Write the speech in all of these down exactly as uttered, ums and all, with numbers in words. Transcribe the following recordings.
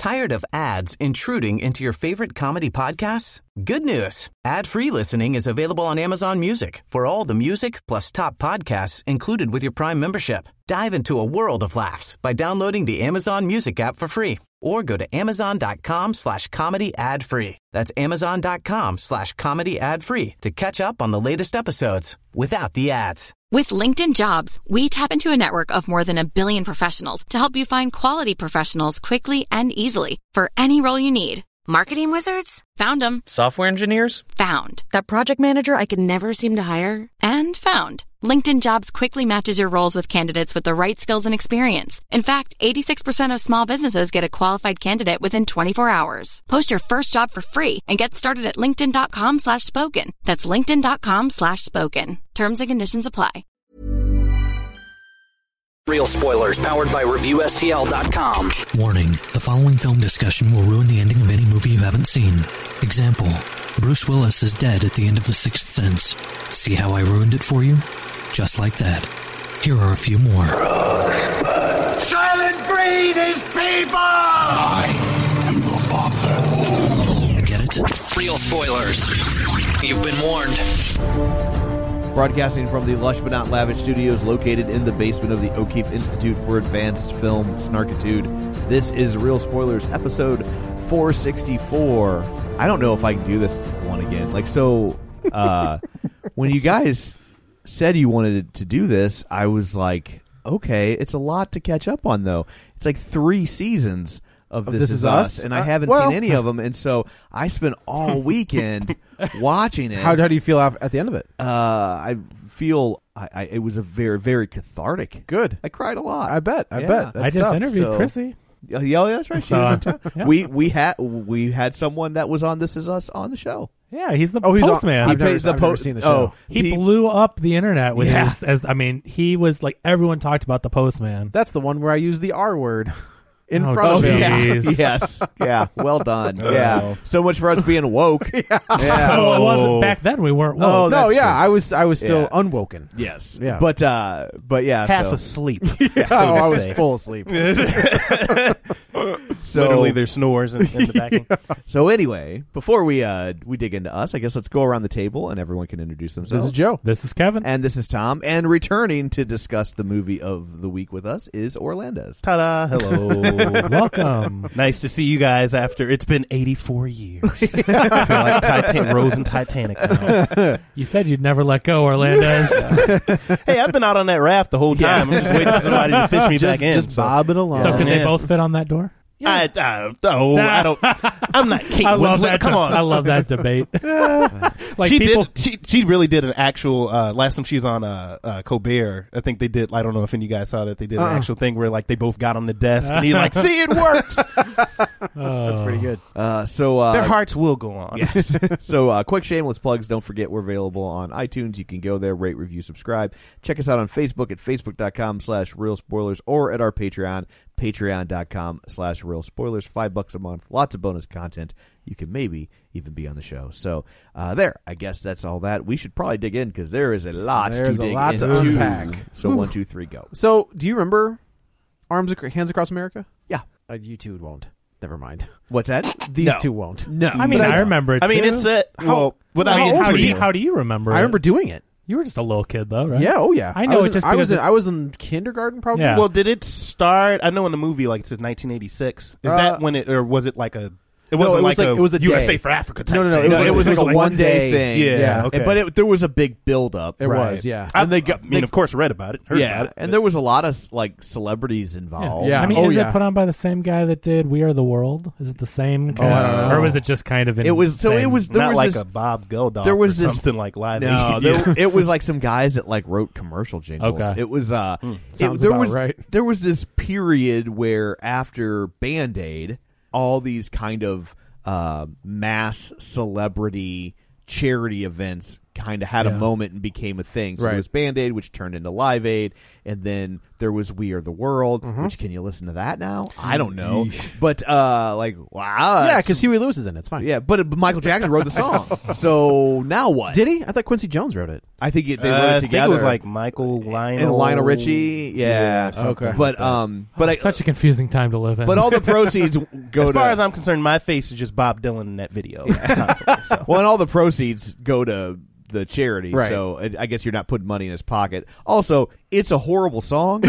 Tired of ads intruding into your favorite comedy podcasts? Good news. Ad-free listening is available on Amazon Music for all the music plus top podcasts included with your Prime membership. Dive into a world of laughs by downloading the Amazon Music app for free or go to amazon.com slash comedy ad free. That's amazon.com slash comedy ad free to catch up on the latest episodes without the ads. With LinkedIn Jobs, we tap into a network of more than a billion professionals to help you find quality professionals quickly and easily for any role you need. Marketing wizards? Found them. Software engineers? Found. That project manager I could never seem to hire? And found. LinkedIn Jobs quickly matches your roles with candidates with the right skills and experience. In fact, eighty-six percent of small businesses get a qualified candidate within twenty-four hours. Post your first job for free and get started at linkedin.com slash spoken. That's linkedin.com slash spoken. Terms and conditions apply. Real spoilers powered by Review S T L dot com. Warning, the following film discussion will ruin the ending of any movie you haven't seen. Example, Bruce Willis is dead at the end of The Sixth Sense. See how I ruined it for you? Just like that. Here are a few more. Rosebud. Silent breed is people! I am your father. Get it? Real spoilers. You've been warned. Broadcasting from the lush but not lavish studios located in the basement of the O'Keefe Institute for Advanced Film Snarkitude, this is Real Spoilers, episode four sixty-four. I don't know if I can do this one again. Like, so, uh, when you guys said you wanted to do this, I was like, okay, it's a lot to catch up on, though. It's like three seasons of This, this Is Us, us and uh, I haven't well, seen any of them, and so I spent all weekend watching it. How, how do you feel at the end of it? Uh, I feel I, I, it was a very, very cathartic. Good. I cried a lot. I bet. I yeah. bet. That's I just tough. interviewed so, Chrissy. Yeah, yeah, that's right. She so, was in town. Yeah. We we had we had someone that was on This Is Us on the show. Yeah, he's the oh, he's postman. On, I've, he never, the I've po- never seen the show. Oh, he, he blew up the internet with yeah. his. As I mean, he was like everyone talked about the postman. That's the one where I use the R word. In oh, front of him. Yeah. Yes. Yeah. Well done. Oh. Yeah. So much for us being woke. yeah. yeah. Well, it wasn't back then. We weren't woke. Oh, no, that's yeah. true. I was I was still Yeah. unwoken. Yes. Yeah. But uh but yeah, half so. asleep. yeah. so oh, I was say. full asleep. So, literally there's snores in, in the backing. So anyway, before we uh we dig into us, I guess let's go around the table and everyone can introduce themselves. This is Joe. This is Kevin. And this is Tom. And returning to discuss the movie of the week with us is Orlando's. Ta-da! Hello. Welcome. Nice to see you guys after it's been eighty-four years. I feel like Titan- Rose and Titanic now. You said you'd never let go, Orlando's. Hey, I've been out on that raft the whole time. Yeah. I'm just waiting for somebody to fish me just, back in. Just so. bobbing along. So, can Yeah. they both fit on that door? I, I don't know. I don't. I'm not Kate I love Winslet. that. Come de- on. I love that debate. Like she people. did. She she really did an actual. Uh, last time she was on uh, uh, Colbert, I think they did. I don't know if any of you guys saw that. They did Uh-uh. an actual thing where like they both got on the desk and he like, see, it works. Oh. That's pretty good. Uh so uh Their hearts will go on. Yes. So uh quick shameless plugs. Don't forget we're available on iTunes. You can go there, rate, review, subscribe. Check us out on Facebook at facebook.com slash real spoilers or at our Patreon, patreon.com slash real spoilers. Five bucks a month. Lots of bonus content. You can maybe even be on the show. So uh there, I guess that's all that. We should probably dig in because there is a lot There's to a dig lot to into. unpack. So one, two, three, go. So, do you remember Arms Ac- Hands Across America? Yeah. Uh, you two won't. Never mind. What's that? These No. two won't. No. I mean, But I, I- remember it. I mean, too. it's a well. Without How, getting how too do you deep. how do you remember? I it? remember doing it. You were just a little kid, though, right? Yeah. Oh, yeah. I know was it in, just I was because in, I was in kindergarten, probably. Yeah. Well, did it start? I know in the movie, like it says nineteen eighty-six. Is Uh, that when it, or was it like a? It No, wasn't it was like, like- a it was a U S A day. for Africa type No, no, no, thing. it was- it was like a like a one day one-day thing. Yeah, Yeah. okay. But it, there was a big build up. It Right. was, yeah. I, And they got- I mean, they- of course, read about it, heard Yeah, about it, and but- there was a lot of like celebrities involved. Yeah. I mean, Oh, is yeah. it put on by the same guy that did We Are the World? Is it the same? Oh, I don't know. Or was it just kind of? In It was so. It same- was there not was like this, a Bob Geldof. there was or this- something like Live No, Aid. there, it was like some guys that like wrote commercial jingles. Okay. It was uh, it, Sounds there about was right. there was this period where after Band-Aid, all these kind of uh, mass celebrity charity events kind of had Yeah. a moment and became a thing. So Right. there was Band-Aid, which turned into Live Aid, and then There was We Are the World, Mhm. which can you listen to that now? I don't know. But, uh, like, wow. Yeah, because Huey Lewis is in it. It's fine. Yeah, but, but Michael Jackson wrote the song. So now what? Did he? I thought Quincy Jones wrote it. I think it, they Uh, wrote I it think together. it was like Michael, Lionel. and Lionel Richie. Yeah. Yeah, something Okay. But, like that. um, but I, Such a confusing time to live in. but all the proceeds go as to. far as I'm concerned, my face is just Bob Dylan in that video. Constantly, so. Well, and all the proceeds go to the charity, Right. so I I guess you're not putting money in his pocket. Also, it's a horrible song.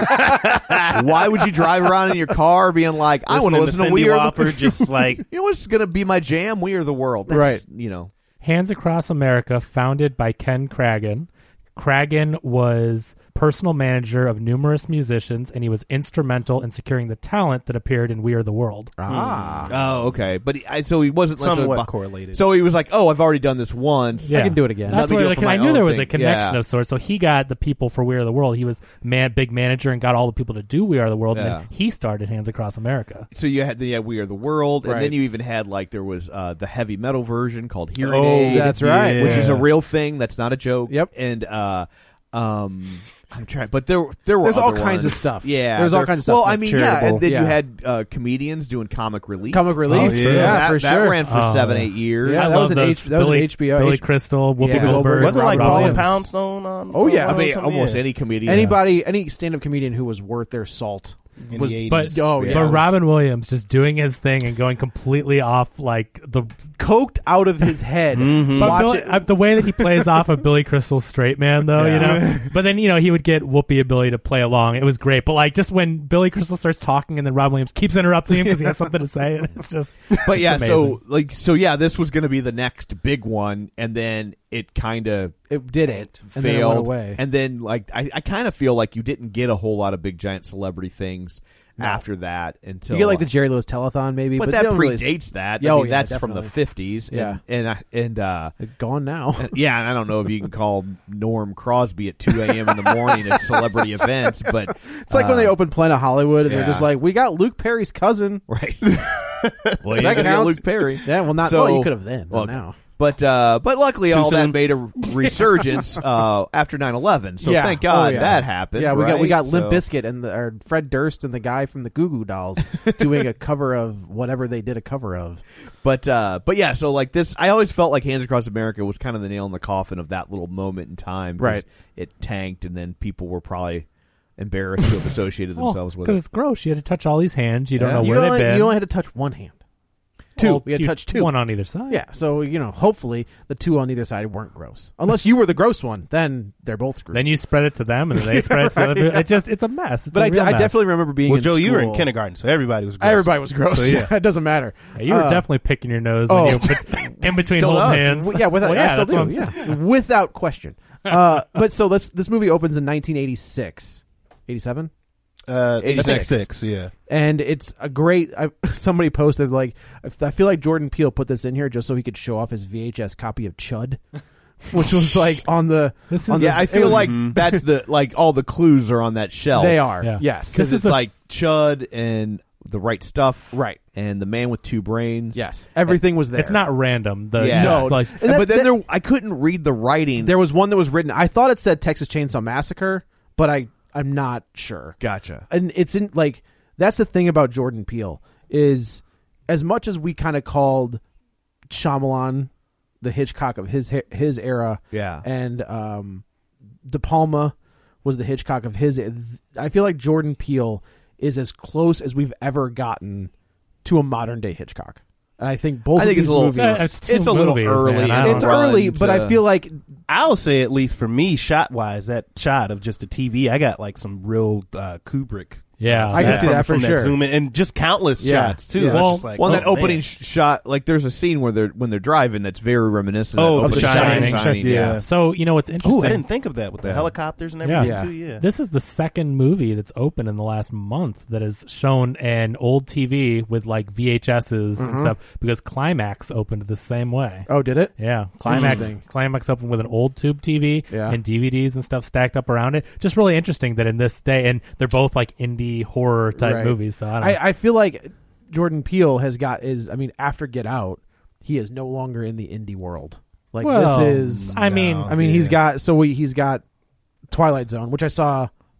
And why would you drive around in your car being like, I want to listen to Cindy We Are the Lauper, just like You know what's going to be my jam? We Are the World. That's, Right. You know. Hands Across America, founded by Ken Cragen. Cragen was personal manager of numerous musicians, and he was instrumental in securing the talent that appeared in We Are the World. Ah. Oh, okay. But he, I, so he wasn't somewhat so, correlated. So he was like, oh, I've already done this once. I can do it again. That's Let me where do it like, for my I knew own there was thing. a connection Yeah. of sorts. So he got the people for We Are the World. He was man, big manager and got all the people to do We Are the World, and Yeah. then he started Hands Across America. So you had the yeah, We Are the World, Right. and then you even had like there was uh, the heavy metal version called Hearing Oh, Aid. that's right. Which is a Yeah. real thing. That's not a joke. Yep. And uh, um, I'm trying, but there there were There's all other kinds ones. of stuff. Yeah, There's all there- kinds of stuff, Well, like I mean, yeah, charitable. and then Yeah. you had uh, comedians doing comic relief. Comic relief. Oh, true. Yeah, that, for that sure. ran for Oh, seven, yeah. eight years. Yeah, I that love was an those. H- that was an Billy, H B O. Billy H- Crystal, Whoopi Yeah. Goldberg. wasn't like Robin Paul Williams. Poundstone on. Oh, yeah. on I mean, some- almost yeah. any comedian. Anybody, any stand-up comedian who was worth their salt in was the eighties. But, Oh, but yeah. Robin Williams just doing his thing and going completely off like the coked out of his head. Mhm. But Watch Billy, it. uh, the way that he plays off of Billy Crystal's straight man, though, you know. But then you know he would get Whoopi ability to play along. It was great. But like just when Billy Crystal starts talking and then Robin Williams keeps interrupting him because he has something to say, and it's just. But yeah, it's so amazing. like, so yeah, this was going to be the next big one, and then it kind of It did it. And failed, then it went away. and then like I, I kind of feel like you didn't get a whole lot of big giant celebrity things after that until you get like the Jerry Lewis telethon, maybe, but, but that they don't really predates s- that. Yeah, I oh, mean, yeah, that's from the definitely. fifties. Yeah. and and, I, and uh, It's gone now. and- yeah, and I don't know if you can call Norm Crosby at two a.m. in the morning at celebrity events, but It's like when uh, they opened Planet Hollywood, and they're yeah. just like, "We got Luke Perry's cousin." right. well, you That can get counts. Luke Perry. Yeah, well, not. So- well, you could have then. well, Well, now. But uh, but luckily, Too all that soon. made a resurgence uh, after nine eleven. So Yeah. thank God Oh, yeah. that happened. Yeah, we got we right? got Limp So- Bizkit and the, or Fred Durst and the guy from the Goo Goo Dolls doing a cover of whatever they did a cover of. But uh, but yeah, so like this, I always felt like Hands Across America was kind of the nail in the coffin of that little moment in time. 'cause Right. It tanked, and then people were probably embarrassed to have associated themselves with because it. it's gross. You had to touch all these hands. You don't Yeah. know you where only, they've been. you only had to touch one hand. Two. Well, we had you- touched two. one on either side. Yeah, so you know, hopefully the two on either side weren't gross. Unless you were the gross one, then they're both screwed. Then you spread it to them, and then they spread it to other people. It just it's a mess. It's but a I, real I mess. definitely remember being Well, in Joe, you were in school. kindergarten, so everybody was gross. Everybody was gross. So, yeah, yeah. it doesn't matter. Yeah, you were Uh, definitely picking your nose oh. when you were in between Still holding us. hands. Well, yeah, without, Well, I yeah, still that's what I'm do, saying. yeah, without question. Uh, but so this this movie opens in nineteen eighty-six, eighty-seven, Uh, eighty-six. eighty-six, yeah. and it's a great. I, somebody posted like, I feel like Jordan Peele put this in here just so he could show off his V H S copy of Chud, which was like on the. This on is the- Yeah, I it feel was- like that's the like all the clues are on that shelf. They are. Yeah. Yes. because This it's is the- like Chud and The Right Stuff, Right. and The Man with Two Brains. Yes. Everything was there. It's not random. The, Yeah. no, No. it's like And that's- but then that- there, I couldn't read the writing. There was one that was written. I thought it said Texas Chainsaw Massacre, but I I'm not sure. Gotcha. And it's in like that's the thing about Jordan Peele is as much as we kind of called Shyamalan the Hitchcock of his his era, Yeah. and um, De Palma was the Hitchcock of his. I feel like Jordan Peele is as close as we've ever gotten to a modern day Hitchcock. And I think both I think of it's these a little. movies. Uh, it's two it's a little movies, early. man. I in don't It's the early, run but I to- feel like I'll say at least for me, shot wise, that shot of just a T V, I got like some real uh, Kubrick. Yeah, uh, I can from- see that for from sure. zoom in, and just countless Yeah. shots too. Yeah. I was Well- just like, Well, oh, that opening man. sh- shot, like there's a scene where they're when they're driving that's very reminiscent. Oh, of of that The opening Shining, shot. sure. Shining, Yeah. So you know what's interesting? Oh, I didn't think of that with the Yeah. helicopters and Yeah. everything Yeah. too. Yeah, This is the second movie that's open in the last month that has shown an old T V with like V H S's and stuff because Climax opened the same way. oh, did it? Yeah, Climax Interesting. Climax opened with an old tube T V Yeah. and D V Ds and stuff stacked up around it. Just really interesting that in this day, and they're both like indie horror type Right. movies. So I don't know. I, I feel like Jordan Peele has got is. I mean, after Get Out, he is no longer in the indie world. Like Well, this is. I mean, No. I mean, he's Yeah. got so we, he's got Twilight Zone, which I saw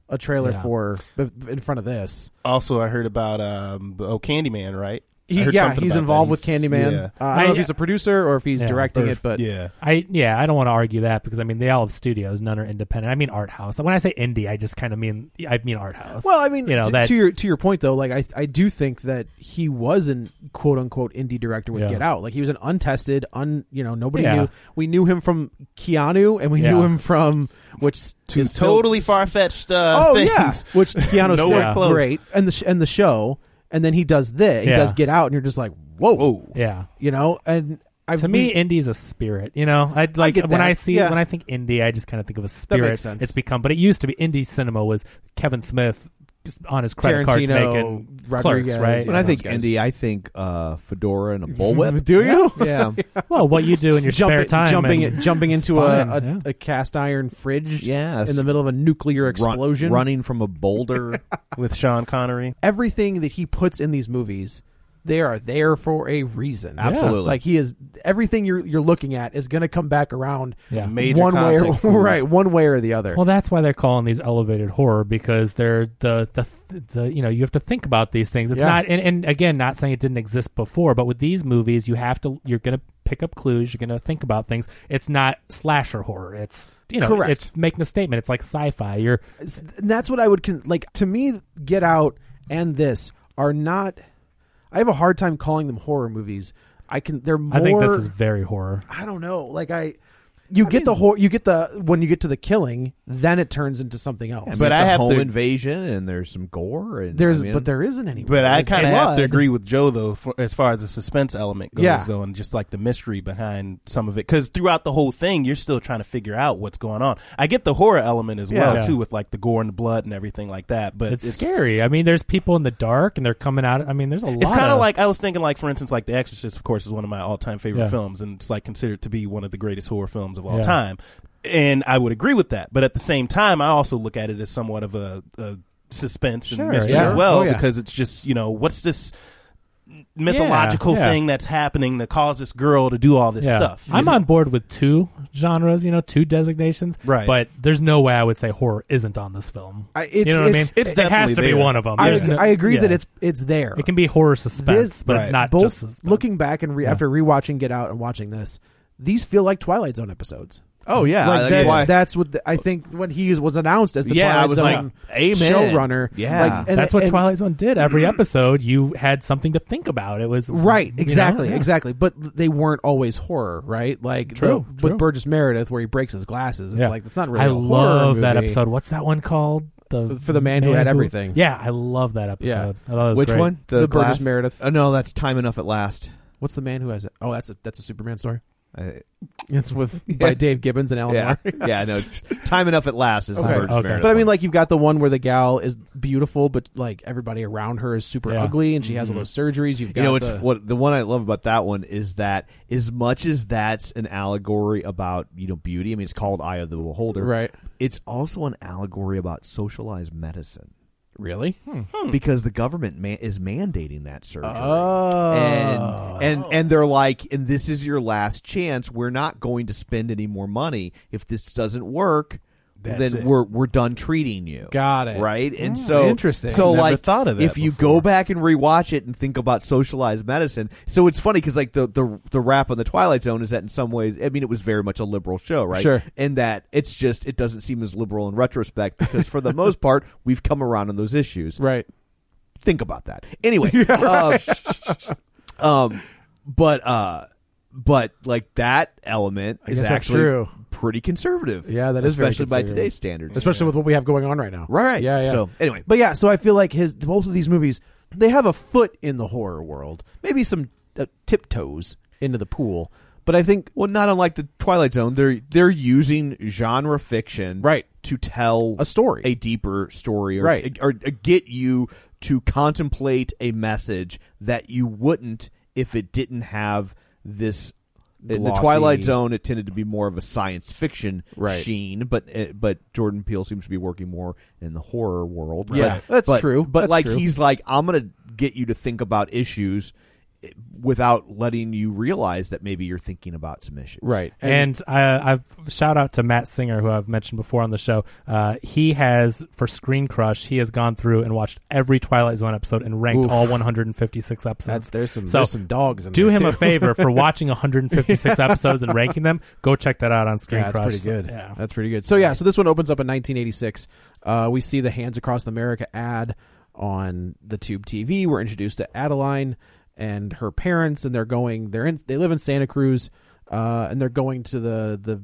a trailer Yeah. for in front of this. Also, I heard about um, oh Candyman, right? He, I heard yeah, something he's about involved that. with He's- Candyman. Yeah. Uh, I don't know I- if he's a producer or if he's Yeah. directing Or it, if- but yeah. I yeah, I don't want to argue that because I mean they all have studios, none are independent. I mean art house. When I say indie, I just kind of mean I mean art house. well, I mean, you know to, that to your to your point though, like I I do think that he was an quote unquote indie director with Yeah. Get Out. Like he was an untested, un you know nobody Yeah. knew. We knew him from Keanu, and we knew Yeah. him from which Two is still- totally far fetched uh, Oh things. yeah, which Keanu's Nowhere still close. great, and the sh- and the show, and then he does this, he Yeah. does Get Out, and you're just like, whoa, Whoa. yeah. you know, and I To me, indie's a spirit. You know, I like get when that. I see Yeah. when I think indie, I just kind of think of a spirit. sense. It's become, but it used to be indie cinema was Kevin Smith on his credit cards Tarantino, making Rodriguez, Clerks, right? yeah. When I those think guys. indie, I think uh, fedora and a bullwhip. do you? Yeah. Well, what you do in your spare Jumping, time, jumping, and it, jumping it's into a, fine, a, yeah. a cast iron fridge, Yes. in the middle of a nuclear Run- explosion, running from a boulder. With Sean Connery. everything that he puts in these movies, they are there for a reason. Absolutely. Like he is, everything you're you're looking at is going to come back around Yeah. Major one way, or, context clues. right? One way or the other. Well, that's why they're calling these elevated horror because they're the the the you know you have to think about these things. It's Yeah. not and, and again not saying it didn't exist before, but with these movies you have to you're gonna pick up clues. You're gonna think about things. It's not slasher horror. It's you know Correct. it's making a statement. It's like sci-fi. You're And that's what I would con- like. To me, Get Out and this are not. I have a hard time calling them horror movies. I can. They're more. I think this is very horror. I don't know. Like I, you get the horror. You get the when you get to the killing, then it turns into something else. but But I I have have home to- invasion and there's some gore and there's, I mean, but there isn't any. But I Like, kind of blood. have to agree with Joe though, for, as far as the suspense element goes, Yeah. though, and just like the mystery behind some of it. Because throughout the whole thing, you're still trying to figure out what's going on. I get the horror element as well Yeah. too, with like the gore and the blood and everything like that. But It's, scary. I mean, there's people in the dark and they're coming out. I mean, there's a lot. It's kind of of like I was thinking, like for instance, like The Exorcist, of course, is one of my all-time favorite Yeah. films, and it's like considered to be one of the greatest horror films of all Yeah. time. And I would agree with that, but at the same time, I also look at it as somewhat of a, a suspense Sure, and mystery yeah. as well, Oh, yeah. because it's just you know what's this mythological Yeah, yeah. thing that's happening to cause this girl to do all this Yeah. stuff. I'm on board with two genres, you know, two designations. Right. But there's no way I would say horror isn't on this film. I, it's, you know what I mean? it's- It's it has definitely to be there. one of them. I, There's no- I agree yeah. that it's it's there. It can be horror suspense, This- but it's right. not Both just suspense. looking back and re- Yeah. after rewatching Get Out and watching this, these feel like Twilight Zone episodes. Oh yeah, like that's that's, why- that's what the, I think when he was announced as the Yeah, Twilight I was Zone like, amen. showrunner. Yeah. like, and- That's what and- Twilight Zone did. Every episode, you had something to think about. It was Right, you know? exactly, Yeah. exactly. But they weren't always horror, right? Like True, the, true. with Burgess Meredith, where he breaks his glasses. It's Yeah. like it's not really. I a horror love that movie. episode. What's that one called? The For the Man Who Had Everything. Yeah, I love that episode. I thought it was Which great. one? The, Burgess glass- Meredith. Oh no, that's Time Enough at Last. What's the man who has it? Oh, that's a that's a Superman story. I- It's with by Dave Gibbons and Alan yeah, Moore. yeah. No, it's Time Enough at Last is Okay. the Burgess Okay. Meredith But I mean, one. like you've got the one where the gal is beautiful, but like everybody around her is super Yeah. ugly, and she has all those surgeries. You've got you know, it's the, what the one I love about that one is that as much as that's an allegory about you know beauty. I mean, it's called Eye of the Beholder. right? It's also an allegory about socialized medicine. Really? Because the government man- is mandating that surgery, Oh. and and and they're like, and this is your last chance. We're not going to spend any more money. If this doesn't work, That's then it. we're we're done treating you. Got it. Right, and Mm, so interesting. So Never like, thought of that if you before. go back and rewatch it and think about socialized medicine, so it's funny because like the the the rap on the Twilight Zone is that in some ways, I mean, it was very much a liberal show, right? Sure. And that it's just it doesn't seem as liberal in retrospect because for the most part we've come around on those issues. Right. Think about that. Anyway, um, um, but uh, but like that element I is guess that's actually true. pretty conservative. Yeah, that is very especially by conservative. today's standards, Especially with what we have going on right now. right? Right. Yeah, yeah. So anyway, But yeah, so I feel like his both of these movies, they have a foot in the horror world, maybe some uh, tiptoes into the pool. But I think well, not unlike the Twilight Zone, they're they're using genre fiction, Right. to tell a story, a deeper story, or, Right. or, or get you to contemplate a message that you wouldn't if it didn't have this. In the Glossy- Twilight Zone, it tended to be more of a science fiction Right. sheen, but uh, but Jordan Peele seems to be working more in the horror world. Yeah, But- that's but- true. But That's like true. he's like, I'm gonna get you to think about issues without letting you realize that maybe you're thinking about some issues. Right. And, and I, I've shout out to Matt Singer, who I've mentioned before on the show. Uh, he has, for Screen Crush, he has gone through and watched every Twilight Zone episode and ranked Oof. all one hundred fifty-six episodes. That's, there's some so there's some dogs in do there him too. a favor for watching one hundred fifty-six episodes and ranking them. Go check that out on Screen Yeah, that's Crush. pretty good. So, yeah. That's pretty good. So yeah, so this one opens up in nineteen eighty-six. Uh, we see the Hands Across America ad on the tube T V. We're introduced to Adeline and her parents, and they're going. They're in. They live in Santa Cruz, uh, and they're going to the the.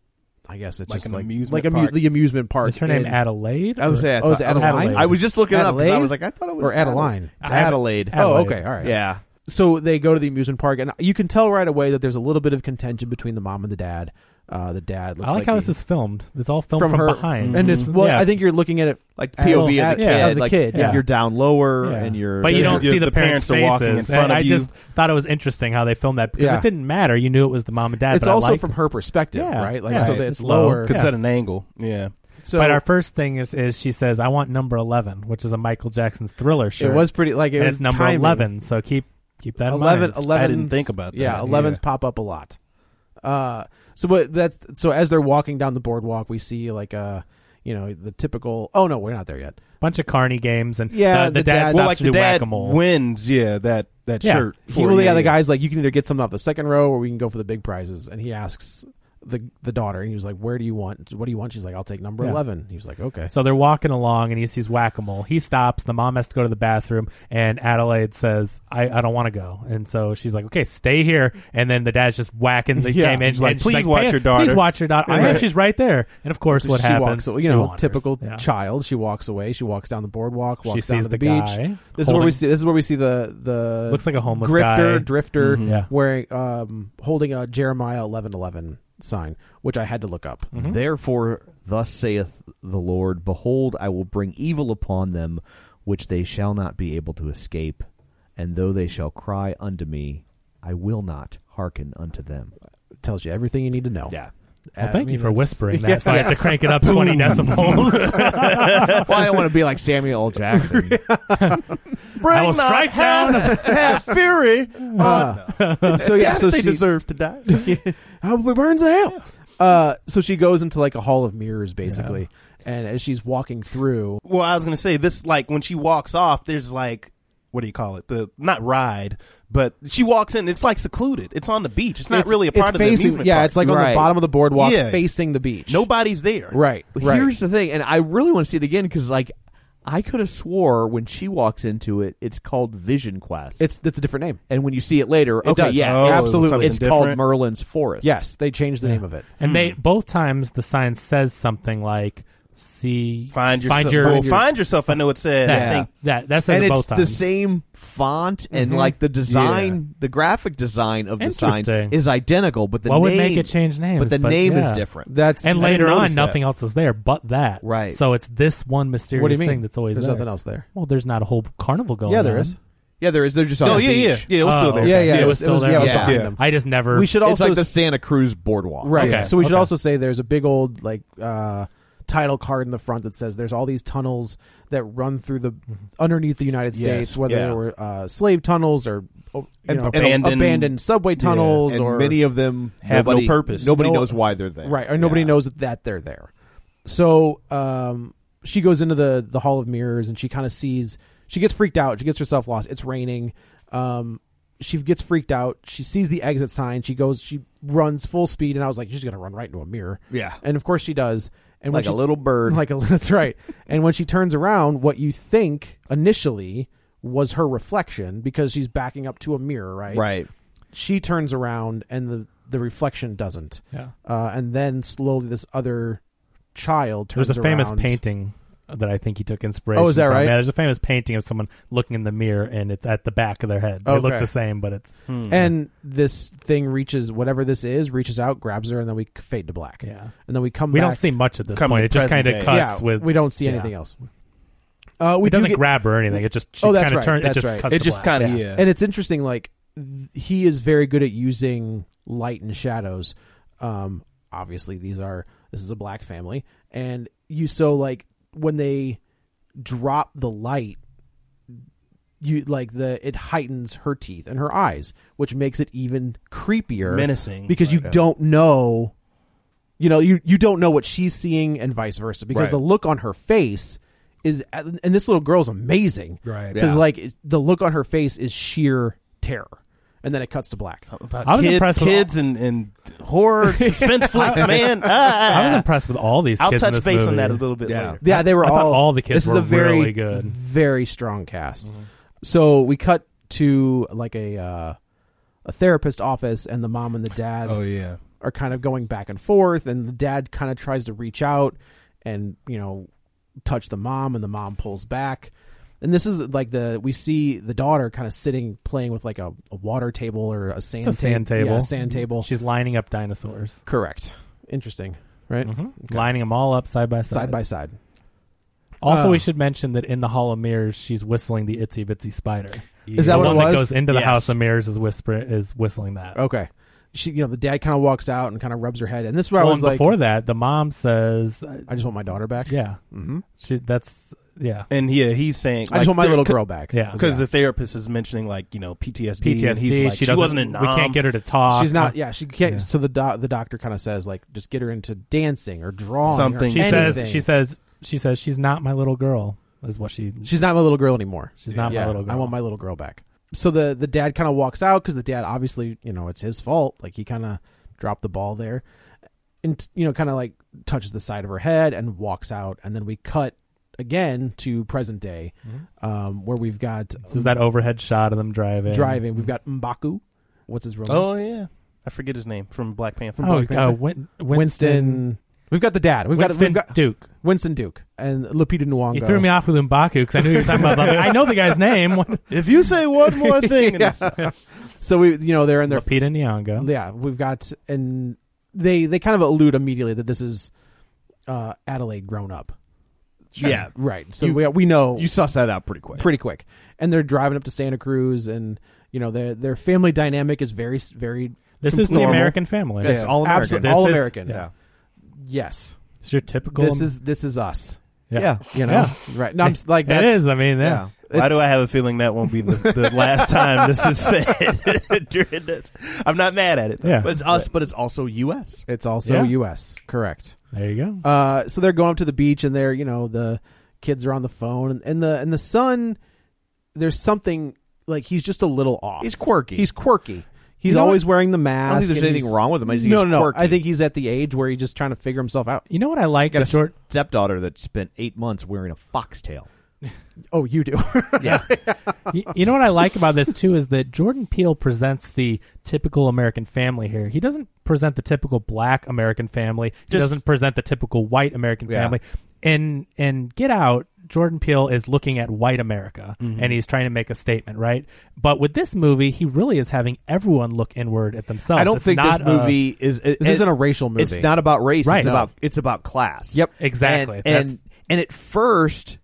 I guess it's Like just an like amusement like amu- park? the amusement park. Is her name in- Adelaide? I was Or- saying, I Oh, is thought- it I was- Adeline? I was just looking it up because I Adelaide? was like, I thought it was or Adeline. It's I haven't- Adelaide. Oh, Adelaide. okay, all right. Yeah. So they go to the amusement park, and you can tell right away that there's a little bit of contention between the mom and the dad. Uh, the dad looks I like, like how he- this is filmed. It's all filmed from, from, her behind. and it's well. Yeah. I think you're looking at it Like as- P O V of at- the yeah, kid. of the like, kid. Yeah. You're down lower Yeah. and you're. But you don't the- see the, the parents' parents are walking in faces. front and of I you. just thought it was interesting how they filmed that because Yeah. it didn't matter. You knew it was the mom and dad. It's but I also liked from it. her perspective, Yeah, right? Like yeah. so Right. that it's It's low. lower. Could Yeah. set an angle. Yeah. So but our first thing is, is she says, "I want number eleven," which is a Michael Jackson's Thriller shirt. it was pretty like it and was it's number timing. eleven. So keep keep that in eleven, mind. eleven. I didn't think about that. Yeah, elevens Yeah. pop up a lot. Uh, so what that's so as they're walking down the boardwalk, we see like uh you know the typical. Oh no, we're not there yet. Bunch of carny games and Yeah, the, the, the dad dad- stops Well, like to the do dad whack-a-mole. wins. Yeah, that that Yeah. shirt. He, for well, you. yeah, the guy's like, you can either get something off the second row or we can go for the big prizes. And he asks the the daughter, and he was like, "Where do you want? What do you want?" She's like, "I'll take number Yeah. eleven." He was like, "Okay." So they're walking along, and he sees whack-a-mole. He stops. The mom has to go to the bathroom, and Adelaide says, I, I don't want to go. And so she's like, okay, stay here. And then the dad's just whacking the Yeah. game. And, He's like, and she's "Please watch "Hey, your daughter." Please watch your daughter. I Right. know she's right there. And, of course, what she happens? walks, you She know, wanders. typical Yeah. child. She walks away. She walks down the boardwalk. Walks She down sees to the, the beach. guy This is where we holding- see. This is where we see the the Looks like a homeless grifter, guy. drifter, Mhm. Yeah. wearing um holding a Jeremiah eleven eleven sign, which I had to look up. Mhm. Therefore, thus saith the Lord, Behold, I will bring evil upon them, which they shall not be able to escape. And though they shall cry unto me, I will not hearken unto them. Tells you everything you need to know. Yeah. Well, I thank mean, you for it's- whispering that, Yeah. so I have to crank it up twenty decibels. Well, I don't want to be like Samuel L. Jackson. Bring I will not strike have, down. have fury. Uh, So yeah, yes, so they she deserve to die. probably burns in hell. Uh, so she goes into like a hall of mirrors, basically, and as she's walking through, Well, I was going to say this, like when she walks off, there's like, what do you call it? The not ride, but she walks in. It's like secluded. It's on the beach. It's not it's- really a it's part of the facing, amusement Yeah, park. it's like on Right. the bottom of the boardwalk, Yeah. facing the beach. Nobody's there. Right, right. Here's the thing, and I really want to see it again because, like, I could have swore when she walks into it, it's called Vision Quest. It's it's a different name. and when you see it later, It okay, does. yeah, Oh, it's- absolutely. it's something called different. Merlin's Forest. Yes, they changed the name of it. And they both times the sign says something like, see, Find yourself. find your, well, find yourself. I know it said. that, I think that, that says and it it's both the times. same font and Mm-hmm. like the design, the graphic design of the sign Interesting. is identical, but the what name would make it change names? but the but name yeah. is different. That's And I didn't later on, notice that. nothing else was there but that. Right. So it's this one mysterious What do you mean? thing that's always There's there. nothing else there. Well, there's not a whole carnival going on. Yeah, there is. Yeah, there is. They're just on Oh the yeah, beach. yeah, yeah. It was Oh, still there. okay. Yeah, yeah, It was still there? Yeah, it was Yeah. behind Yeah. them. I just never. We should It's also like the s- Santa Cruz boardwalk. Right. Okay, So we should okay. also say there's a big old like uh, title card in the front that says there's all these tunnels that run through the underneath the United Yes, States, whether yeah. they were uh, slave tunnels or oh, you And know, abandoned- abandoned subway tunnels, And or many of them have no nobody- purpose. Nobody No- knows why they're there. right, or nobody Yeah. knows that they're there. So um, she goes into the the Hall of Mirrors and she kind of sees. She gets freaked out. She gets herself lost. It's raining. Um, she gets freaked out. She sees the exit sign. She goes. She runs full speed, and I was like, she's gonna run right into a mirror. Yeah. And of course she does. And when Like she, a little bird. like a that's right. And when she turns around, what you think initially was her reflection because she's backing up to a mirror, right? Right. She turns around, and the the reflection doesn't. Yeah. Uh, and then slowly, this other child turns There's a famous around. painting that I think he took inspiration Oh, is that from. right? Yeah, there's a famous painting of someone looking in the mirror, and it's at the back of their head. They look Okay. the same, but it's And this thing reaches whatever this is, reaches out, grabs her, and then we fade to black. yeah. And then we come We back. don't see much at this Come point. to It just present kind of day. cuts yeah, with. we don't see yeah. anything else. Uh, we It do doesn't get, grab her or anything. It just she Oh, that's kind of right. turns. That's it just right. cuts It to just black. kind of yeah. and it's interesting. Like th- he is very good at using light and shadows. Um, obviously, these are this is a black family, and you so like when they drop the light, you like the it heightens her teeth and her eyes, which makes it even creepier, menacing, because right, you yeah. don't know, you know, you you don't know what she's seeing and vice versa, because Right. the look on her face is, and this little girl's amazing, Right. Because Yeah. like it, the look on her face is sheer terror, and then it cuts to black. About I was kid, impressed with kids and, and horror suspense flicks, man. Ah. I was impressed with all these I'll kids in touch this base movie. on that a little bit Yeah. later. Yeah, they were I all. thought all the kids this is were a very, really good. very strong cast. So we cut to like a uh, a therapist office, and the mom and the dad Oh yeah. are kind of going back and forth, and the dad kind of tries to reach out and, you know, touch the mom, and the mom pulls back. And this is like the we see the daughter kind of sitting playing with like a, a water table or a sand, It's a sand ta- table. yeah, sand table. She's lining up dinosaurs. Correct. Interesting, right? Mm-hmm. Lining them all up side by side. Side by side. Also, Uh, we should mention that in the Hall of Mirrors, she's whistling the Itsy Bitsy Spider. Is that the what one it was? that goes into the Yes. House of Mirrors is whisper is whistling that. Okay. She, you know, the dad kind of walks out and kind of rubs her head, and this is where Well, I was and like, before that, the mom says, I just want my daughter back. "Yeah, Mm-hmm. she, that's yeah, And yeah, he's saying I just want my they're- little girl back. yeah." because the therapist is mentioning like you know P T S D. P T S D. And he's like, she, she, doesn't. wasn't in we can't get her to talk. She's not. Yeah, she can't. Yeah. So the do- the doctor kind of says like, just get her into dancing or drawing. Something. Or She anything. says. She says. She says she's not my little girl. Is what she. she's not my little girl anymore. She's not Yeah, my little girl. I want my little girl back. So the the dad kind of walks out, because the dad obviously, you know, it's his fault. Like he kind of dropped the ball there, and you know, kind of like touches the side of her head and walks out. And then we cut again to present day, um, where we've got This is that overhead shot of them driving. driving. We've got M'Baku. What's his real name? Oh yeah, I forget his name from Black Panther. Oh, Black uh, Panther. Win- Winston. Winston. We've got the dad. We've Winston got we've got Duke. Winston Duke and Lupita Nyong'o. You threw me off with M'Baku because I knew you were talking about. I know the guy's name. If you say one more thing, in this- So we, you know, they're in their Lupita Nyong'o. yeah. We've got, and they they kind of allude immediately that this is uh, Adelaide grown up. Yeah. Right. So You- we we know You suss that out pretty quick. pretty quick, and they're driving up to Santa Cruz, and you know their their family dynamic is very very. This is the normal. American family. It's all American. Absolutely This all is- American. yeah. Yes. It's your typical. This is this is us. Yeah. You know. Yeah. Right. No, I'm s- like It that's, is. I mean, yeah. Yeah. why It's- do I have a feeling that won't be the, the last time this is said during this? I'm not mad at it. Though. Yeah. But it's us, but it's also U S. It's also Yeah. U S. Correct. There you go. Uh, so they're going up to the beach, and they're, you know, the kids are on the phone, and, and the and the son, there's something like he's just a little off. He's quirky. He's quirky. He's You know always what? wearing the I mask. don't think there's and anything he's- wrong with him. I just think no, he's no, no. quirky. I think he's at the age where he's just trying to figure himself out. You know what I like? got a That Jor- stepdaughter that spent eight months wearing a foxtail. Oh, you do. Yeah. you, you know what I like about this too is that Jordan Peele presents the typical American family here. He doesn't present the typical black American family. He Just- doesn't present the typical white American Yeah. family. In in Get Out, Jordan Peele is looking at white America and he's trying to make a statement, right? But with this movie, he really is having everyone look inward at themselves. I don't It's think not this movie is. It, This isn't a racial movie. It's not about race. Right. It's No. about it's about class. Yep. Exactly. And That's- and, and at first,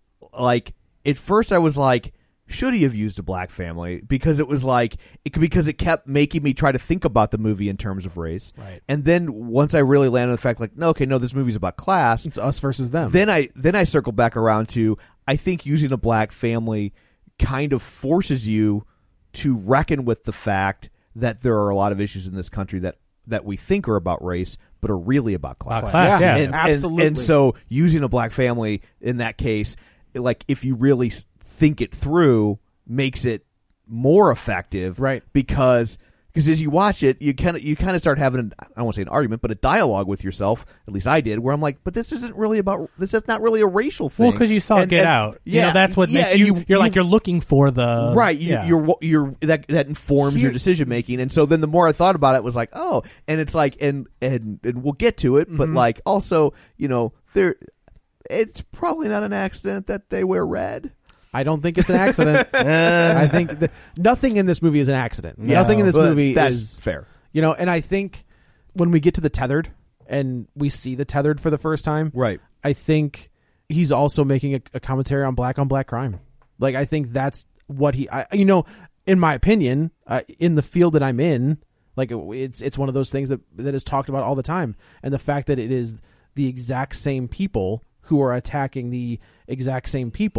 like at first, I was like, should he have used a black family? Because it was like it because it kept making me try to think about the movie in terms of race. Right. And then once I really landed on the fact, like, no, okay, no, this movie's about class. It's us versus them. Then I then I circle back around to I think using a black family kind of forces you to reckon with the fact that there are a lot of issues in this country that that we think are about race but are really about class. Class, yeah. And, and- Absolutely. And, so using a black family in that case, like if you really s- think it through, makes it more effective, Right. Because because as you watch it, you kind of you kind of start having an, I don't want to say an argument, but a dialogue with yourself. At least I did, where I'm like, but this isn't really about this. is not really a racial thing. well, because you saw And- Get and- Out. Yeah, you know, that's what yeah, makes and you, You're like you're looking for the right. You, yeah. You're you're that that informs your Here- decision making, and so then the more I thought about it, was like, oh, and it's like, and and, and we'll get to it, but Mm-hmm. like also, you know, there, it's probably not an accident that they wear red. I don't think it's an accident. I think that nothing in this movie is an accident. nothing in this but movie that's is fair. You know, and I think when we get to the tethered and we see the tethered for the first time, Right. I think he's also making a, a commentary on black on black crime. Like, I think that's what he, I, you know, in my opinion, uh, in the field that I'm in, like it's it's one of those things that that is talked about all the time, and the fact that it is the exact same people who are attacking the exact same people.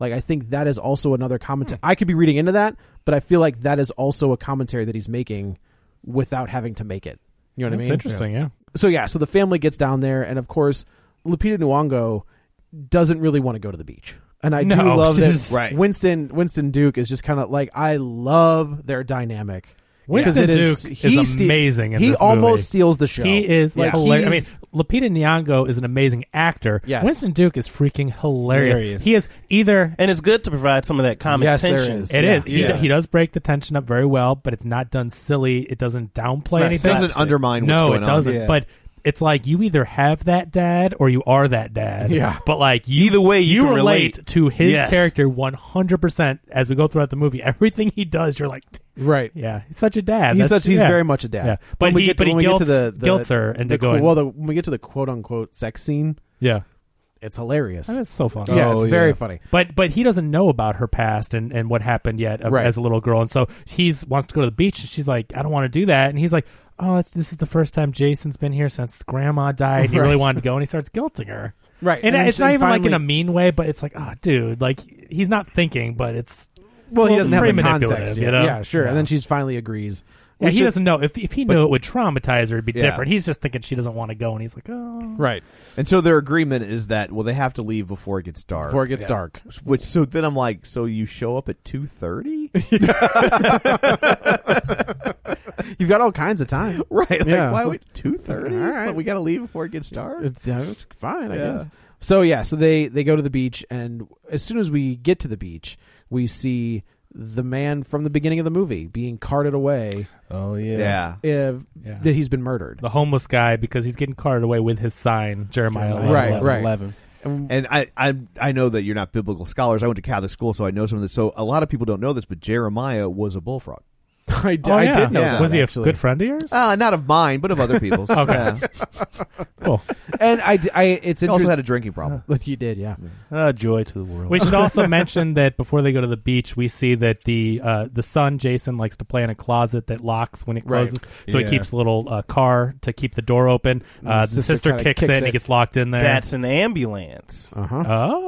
Like I think that is also another commentary. I could be reading into that, but I feel like that is also a commentary that he's making without having to make it. You know what That's I mean? interesting, yeah. So yeah, so the family gets down there, and of course, Lupita Nyong'o doesn't really want to go to the beach. And I No, do love she's- that Right. Winston Winston Duke is just kind of like, I love their dynamic. Winston Because Duke it is, is he amazing in He this almost movie. steals the show. He is Like, hilarious. I mean, he's- Lupita Nyong'o is an amazing actor. Yes. Winston Duke is freaking hilarious. Hilarious. He is either And it's good to provide some of that comic Yes, there tension. is. It Yeah. is. He, Yeah. he does break the tension up very well, but it's not done silly. It doesn't downplay not it anything. doesn't slapstick. undermine what's no, going it doesn't. on. Yeah. But it's like you either have that dad or you are that dad. Yeah. But like you, Either way, you can relate, relate. to his Yes. character one hundred percent as we go throughout the movie. Everything he does, you're like, right. yeah, he's such a dad. He's That's- such. He's yeah. very much a dad. Yeah. But When we he, get to, but he when we guilts, get to the, the guilts her into the, going. Well, the, when we get to the quote unquote sex scene, yeah, it's hilarious. that's so fun. Yeah, Oh, it's yeah. very funny. But but he doesn't know about her past and, and what happened yet uh, Right. as a little girl, and so he's wants to go to the beach, and she's like, I don't want to do that, and he's like, oh, it's, this is the first time Jason's been here since Grandma died. He really Right. wanted to go, and he starts guilting her. Right. And, then it's she not even like in a finally- mean way, but it's like, oh, dude, like he's not thinking, but it's Well, he well, doesn't have pretty the manipulative, context you yet. know? Yeah, sure. Yeah. And then she finally agrees. yeah, Which he is- doesn't know if if he knew it would traumatize her, it'd be Yeah. different. He's just thinking she doesn't want to go, and he's like, oh, Right. And so their agreement is that, well, they have to leave before it gets dark. Before it gets Yeah. dark. Which, so then I'm like, so you show up at two thirty? You've got all kinds of time. Right. Like, Yeah. why would two thirty? All right. We got to leave before it gets dark? It's, yeah, it's fine, I Yeah. guess. So yeah, so they they go to the beach, and as soon as we get to the beach, we see the man from the beginning of the movie being carted away. Oh yeah. Yeah. Uh, Yeah. That he's been murdered. the homeless guy, because he's getting carted away with his sign, Jeremiah. Jeremiah Right, eleven, right. eleven. And, And I, I I know that you're not biblical scholars. I went to Catholic school, so I know some of this. So a lot of people don't know this, but Jeremiah was a bullfrog. I, d- Oh, I yeah. did know Yeah. that. Was he a actually. good friend of yours? Uh, not of mine, but of other people's. Okay. Yeah. Cool. And I, d- I it's He also interesting. had a drinking problem. You did, yeah. Ah, joy to the world. We should also mention that before they go to the beach, we see that the uh, the son Jason likes to play in a closet that locks when it Right. closes. So Yeah. he keeps a little uh, car to keep the door open. Uh, the sister sister, kinda kicks, kicks it, and he it. gets locked in there. That's an ambulance. Uh huh.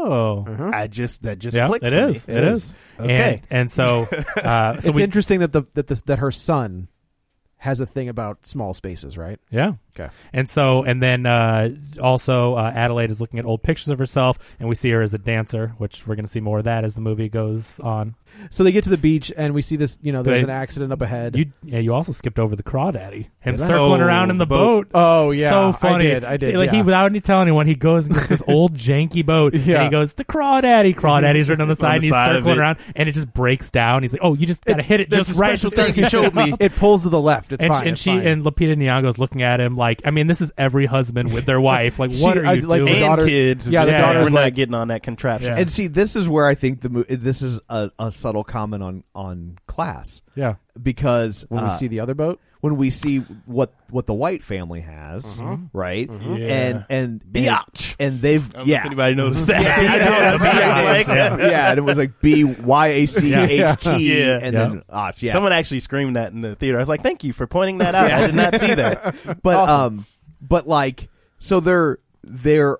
oh, I just that just yeah, clicked it for is. me. It is. Okay. And, and so, uh, so It's we, interesting that the that this that her son has a thing about small spaces, right? yeah. Okay. And so, and then uh, also uh, Adelaide is looking at old pictures of herself, and we see her as a dancer, which we're going to see more of that as the movie goes on. So they get to the beach, and we see this. You know, there's But an accident up ahead. You, yeah, you also skipped over the crawdaddy, him Did I? circling Oh, around in the the boat. boat. Oh, yeah. so I funny. did, I did, See, like he, yeah. without any telling anyone, he goes and gets this old janky boat, Yeah. and he goes, "The crawdaddy, crawdaddy's right on the side." the and he's side of circling it. around, and it just breaks down. He's like, "Oh, you just got to hit it there's just a right." special to thing he showed me. It pulls to the left. It's and, fine. and it's she fine. and Lupita Nyong'o's looking at him like, I mean, this is every husband with their wife. Like, what She- are I- you like the doing? And daughter- kids. yeah, the the daughter's daughter's we're like- not getting on that contraption. Yeah. And see, this is where I think the mo- this is a, a subtle comment on on class yeah, because when uh, we see the other boat, when we see what what the white family has, right? And and Biatch. and they've I don't know yeah. if anybody noticed that. Yeah, I know, that's Yeah, what I like- was like, yeah, and it was like B Y A C H T, Yeah. and Yeah. then ah, yeah. Someone actually screamed that in the theater. I was like, "Thank you for pointing that out. I did not see that." but um, but like, so they're they're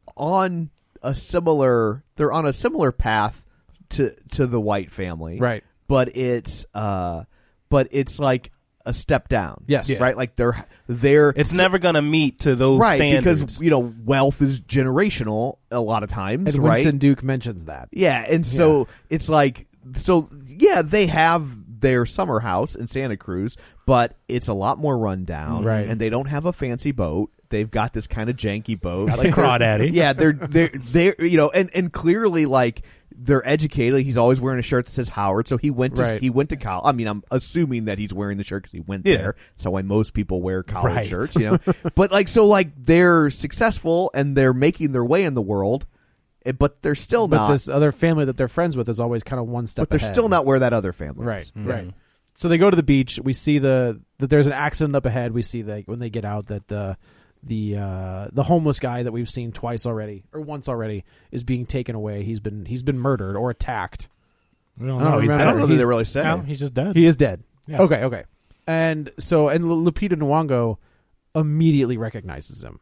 on a similar they're on a similar path to to the white family, right? But it's uh, but it's like a step down, Yes. Yeah. right? Like they're they're It's never going to meet to those right standards. because you know wealth is generational a lot of times, And right? Winston Duke mentions that. Yeah, and so it's like so yeah, they have their summer house in Santa Cruz, but it's a lot more run down, Right. and they don't have a fancy boat. They've got this kind of janky boat, Got the crawdaddy. Yeah, they're they're they're you know, and and clearly like they're educated. Like, he's always wearing a shirt that says Howard, so he went to Right. he went to college. I mean, I'm assuming that he's wearing the shirt because he went Yeah. there. That's why most people wear college Right. shirts, you know. But like, so like they're successful and they're making their way in the world, eh, but they're still But not. this other family that they're friends with is always kind of one step but they're ahead. still not where that other family Right, is. right. So they go to the beach. We see the that there's an accident up ahead. We see that when they get out that the the uh, the homeless guy that we've seen twice already or once already is being taken away. He's been he's been murdered or attacked. We don't I don't know. He's remember. I don't know that He's- they really say. No, he's just dead. He is dead. Yeah. Okay, okay. And so and L- Lupita Nyong'o immediately recognizes him.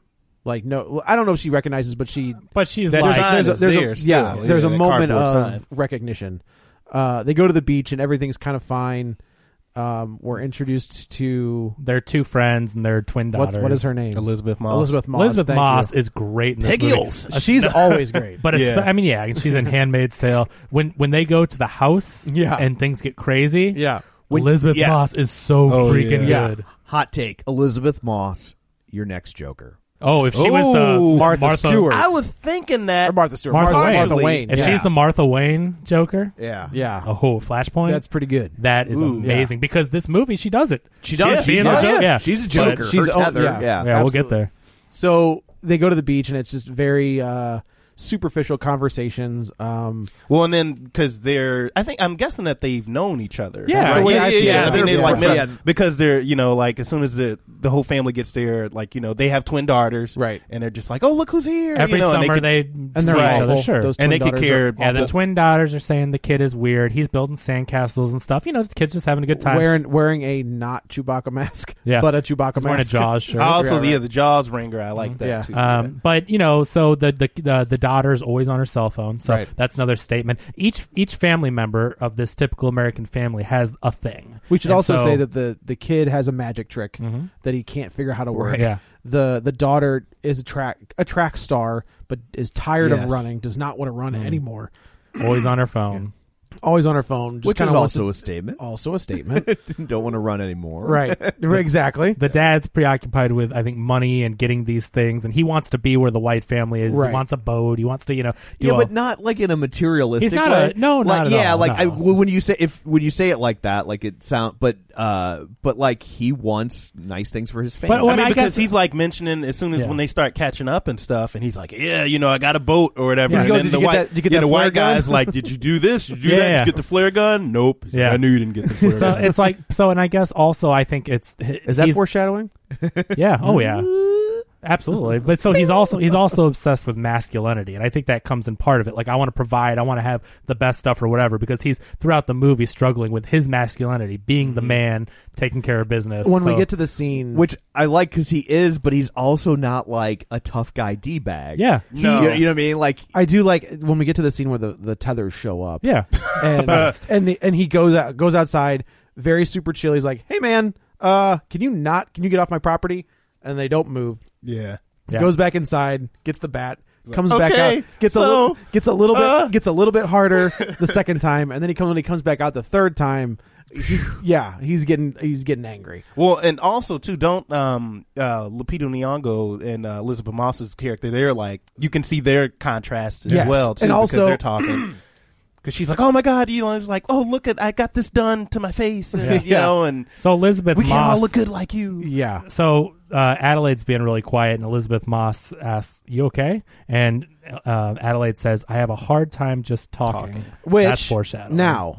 Like no, well, I don't know if she recognizes, but she. But she's That like, sign there's a, is there's there a, still. yeah, Yeah, there's a that moment of cardboard sign. recognition. Uh, they go to the beach and everything's kind of fine. Um, we're introduced to they're two friends and they're twin daughters. what's what is her name? Elizabeth Moss. Elizabeth Moss. Elizabeth thank Moss you. is great in this Peggy movie. Olsen. She's always great. But Yeah. espe- I mean, yeah, and she's in Handmaid's Tale. When when they go to the house, Yeah. and things get crazy, yeah. Elizabeth yeah. Moss is so Oh, freaking yeah. good. Hot take: Elizabeth Moss, your next Joker. Oh, if she was the Oh, Martha Stewart. I was thinking that. Or Martha Stewart. Martha Martha, Wayne. Martha Wayne. if yeah. she's the Martha Wayne Joker, Yeah, yeah, oh, Flashpoint, that's pretty good. that is Ooh. amazing because this movie she does it. she does. She's being yeah. a Joker. Yeah. She's a But Joker. she's- Her oh, tether, yeah. yeah. Yeah, we'll get Absolutely. there. So they go to the beach and it's just very uh, superficial conversations. Um, Well, and then because they're, I think I'm guessing that they've known each other. Yeah, That's right. the way Yeah, I yeah, feel. yeah. I mean, They're they like friends. met up because they're, you know, like as soon as the the whole family gets there, like you know, they have twin daughters, Right. And they're just like, oh, look who's here. Every you know, summer and they, they, could, and they're see each awful. other, sure. Those and they twin could daughters care. are yeah, the awful. twin daughters are saying the kid is weird. He's building sandcastles and stuff. You know, the kid's just having a good time. wearing wearing a not Chewbacca mask, Yeah. but a Chewbacca He's wearing a mask. Jaws shirt. Also, Yeah, the right. yeah, the Jaws ringer, I like that Yeah. too. Um, but you know, so the the the, the daughter's always on her cell phone, so Right. that's another statement. Each each family member of this typical American family has a thing. We should And also so- say that the, the kid has a magic trick Mhm. that he can't figure out how to work. Right. Yeah. The the daughter is a track a track star, but is tired Yes. of running. Does not want to run anymore. always on her phone. Always on her phone, just Which kind is of also a statement. also a statement. Don't want to run anymore. Right, exactly. The dad's preoccupied with, I think, money and getting these things, and he wants to be where the white family is. Right. He wants a boat. He wants to, you know, do Yeah, all- but not like in a materialistic He's not way. a- no, like, not at yeah, all, like no. I, when you say if when you say it like that, like it sound, but uh, but like he wants nice things for his family. But I when mean, I because guess- he's like mentioning as soon as Yeah. when they start catching up and stuff, and he's like, "Yeah, you know, I got a boat or whatever." He and goes, then "Did the you get white, that- did you get yeah, that the flare white gun?" guy's like, "Did you do this? Did you do Yeah, that? Did yeah. you get the flare gun? Nope." He's like, Yeah. I knew you didn't get the flare so gun. it's like so, and I guess also I think it's Is that he's- foreshadowing? Yeah. Oh yeah. Absolutely. But so he's also he's also obsessed with masculinity, and I think that comes in part of it. Like I want to provide, I want to have the best stuff or whatever, because he's throughout the movie struggling with his masculinity, being the man, taking care of business. When we So- get to the scene, Which I like because he is, but he's also not like a tough guy d bag. yeah, He- No. you, you know what I mean? Like I do like when we get to the scene where the, the tethers show up. yeah, and best. and and he goes out goes outside, very super chill. He's like, "Hey man, uh, can you not? Can you get off my property?" And they don't move. yeah. Yeah. Goes back inside, gets the bat, comes back okay, out, gets a so, little, gets a little uh. bit, gets a little bit harder the second time, and then he comes when he comes back out the third time. He, yeah, he's getting he's getting angry. Well, and also too, don't um uh Lupita Nyong'o and uh, Elizabeth Moss's character, they're like, you can see their contrast as Yes. well too, And because also- they're talking. Because she's like, oh my god, you know, it's like, oh look at, I got this done to my face, and, Yeah. you know, and So Elizabeth we can't Moss all look good like you. Yeah, So uh, Adelaide's being really quiet, and Elizabeth Moss asks, "You okay?" And uh, Adelaide says, "I have a hard time just talking." Talking. which That's foreshadowing. now,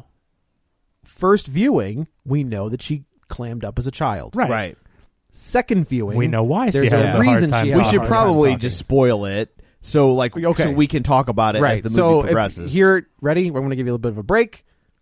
first viewing, we know that she clammed up as a child. Right. right. Second viewing, We know why she there's has a a hard reason time she talking. has We a should hard time probably talking. just spoil it so like Okay. so we can talk about it right. as the movie so if- progresses. here, ready? We're going to give you a little bit of a break.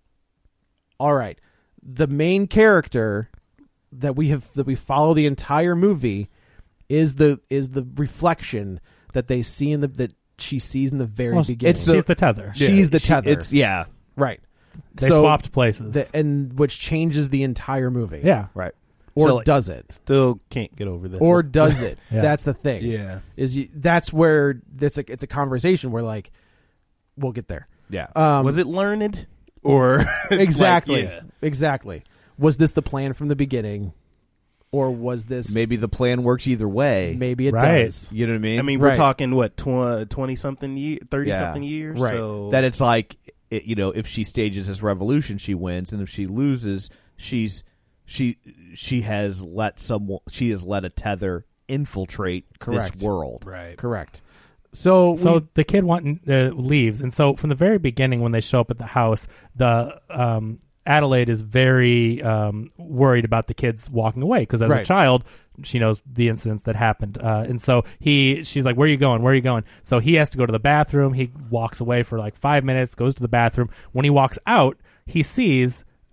All right, the main character that we have that we follow the entire movie is the is the reflection that they see in the that she sees in the very Well, beginning. it's she's the tether. she's the She- tether. It's yeah, right. They so swapped places. the, and which changes the entire movie. yeah. right. or So, like, does it? Still can't get over this. Or does it? Yeah. That's the thing. yeah. Is you, that's where it's a it's a conversation where like we'll get there. Yeah. Um, Was it learned or exactly like, yeah. exactly? Was this the plan from the beginning, or was this Maybe the plan works either way. maybe it Right. does? You know what I mean? I mean, Right. we're talking what twenty something years, thirty Yeah. something years, Right. So that it's like it, you know, if she stages this revolution, she wins, and if she loses, she's she she has let someone she has let a tether infiltrate Correct. this world. right. Correct. So So we- the kid want, uh, leaves, and so from the very beginning, when they show up at the house, the um, Adelaide is very um, worried about the kids walking away because as Right. a child, she knows the incidents that happened, uh, and so he, she's like, "Where are you going? Where are you going?" So he has to go to the bathroom. He walks away for like five minutes, goes to the bathroom. When he walks out, he sees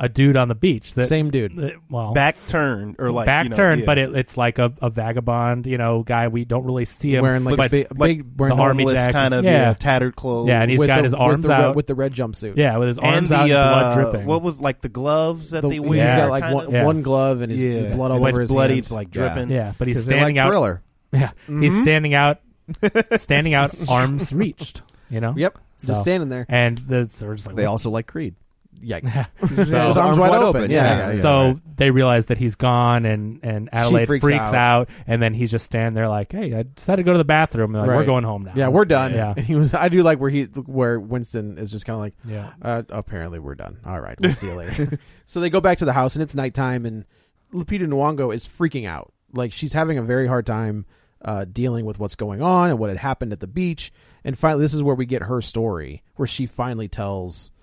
a dude on the beach. That, Same dude. that- well, Back turn or like back you know, turn, yeah. but it, it's like a, a vagabond, you know, guy. We don't really see him Wearing like but a big, like big wearing the army homeless jacket. kind of Yeah. yeah. tattered clothes. Yeah, and he's with got the, his with arms the red- out. with the red jumpsuit. yeah, with his and arms the, out, and blood uh, dripping. What was like the gloves that The, they he's wear? got like kind one, of? Yeah. one glove and his, Yeah. his blood all And when over it's his bloody, hands. it's, like, Yeah. dripping. yeah, but he's 'Cause they standing like out. Thriller. Yeah, Mm-hmm. he's standing out, standing out, arms reached. You know. Yep, So- just standing there. And the, so we're just like, They what- also like Creed. Yikes! So- his arms, wide, open. Yeah, yeah, yeah. so they realize that he's gone, and, and Adelaide freaks freaks, out. out. and then he's just standing there like, "Hey, I just had to go to the bathroom." And like, Right. we're going home now. Yeah, we're done. Yeah, And he was. I do like where he, where Winston is just kind of like, yeah. uh, apparently we're done. All right, we'll see you later. So they go back to the house, and it's nighttime, and Lupita Nyong'o is freaking out. Like she's having a very hard time uh, dealing with what's going on and what had happened at the beach. And finally, this is where we get her story, where she finally tells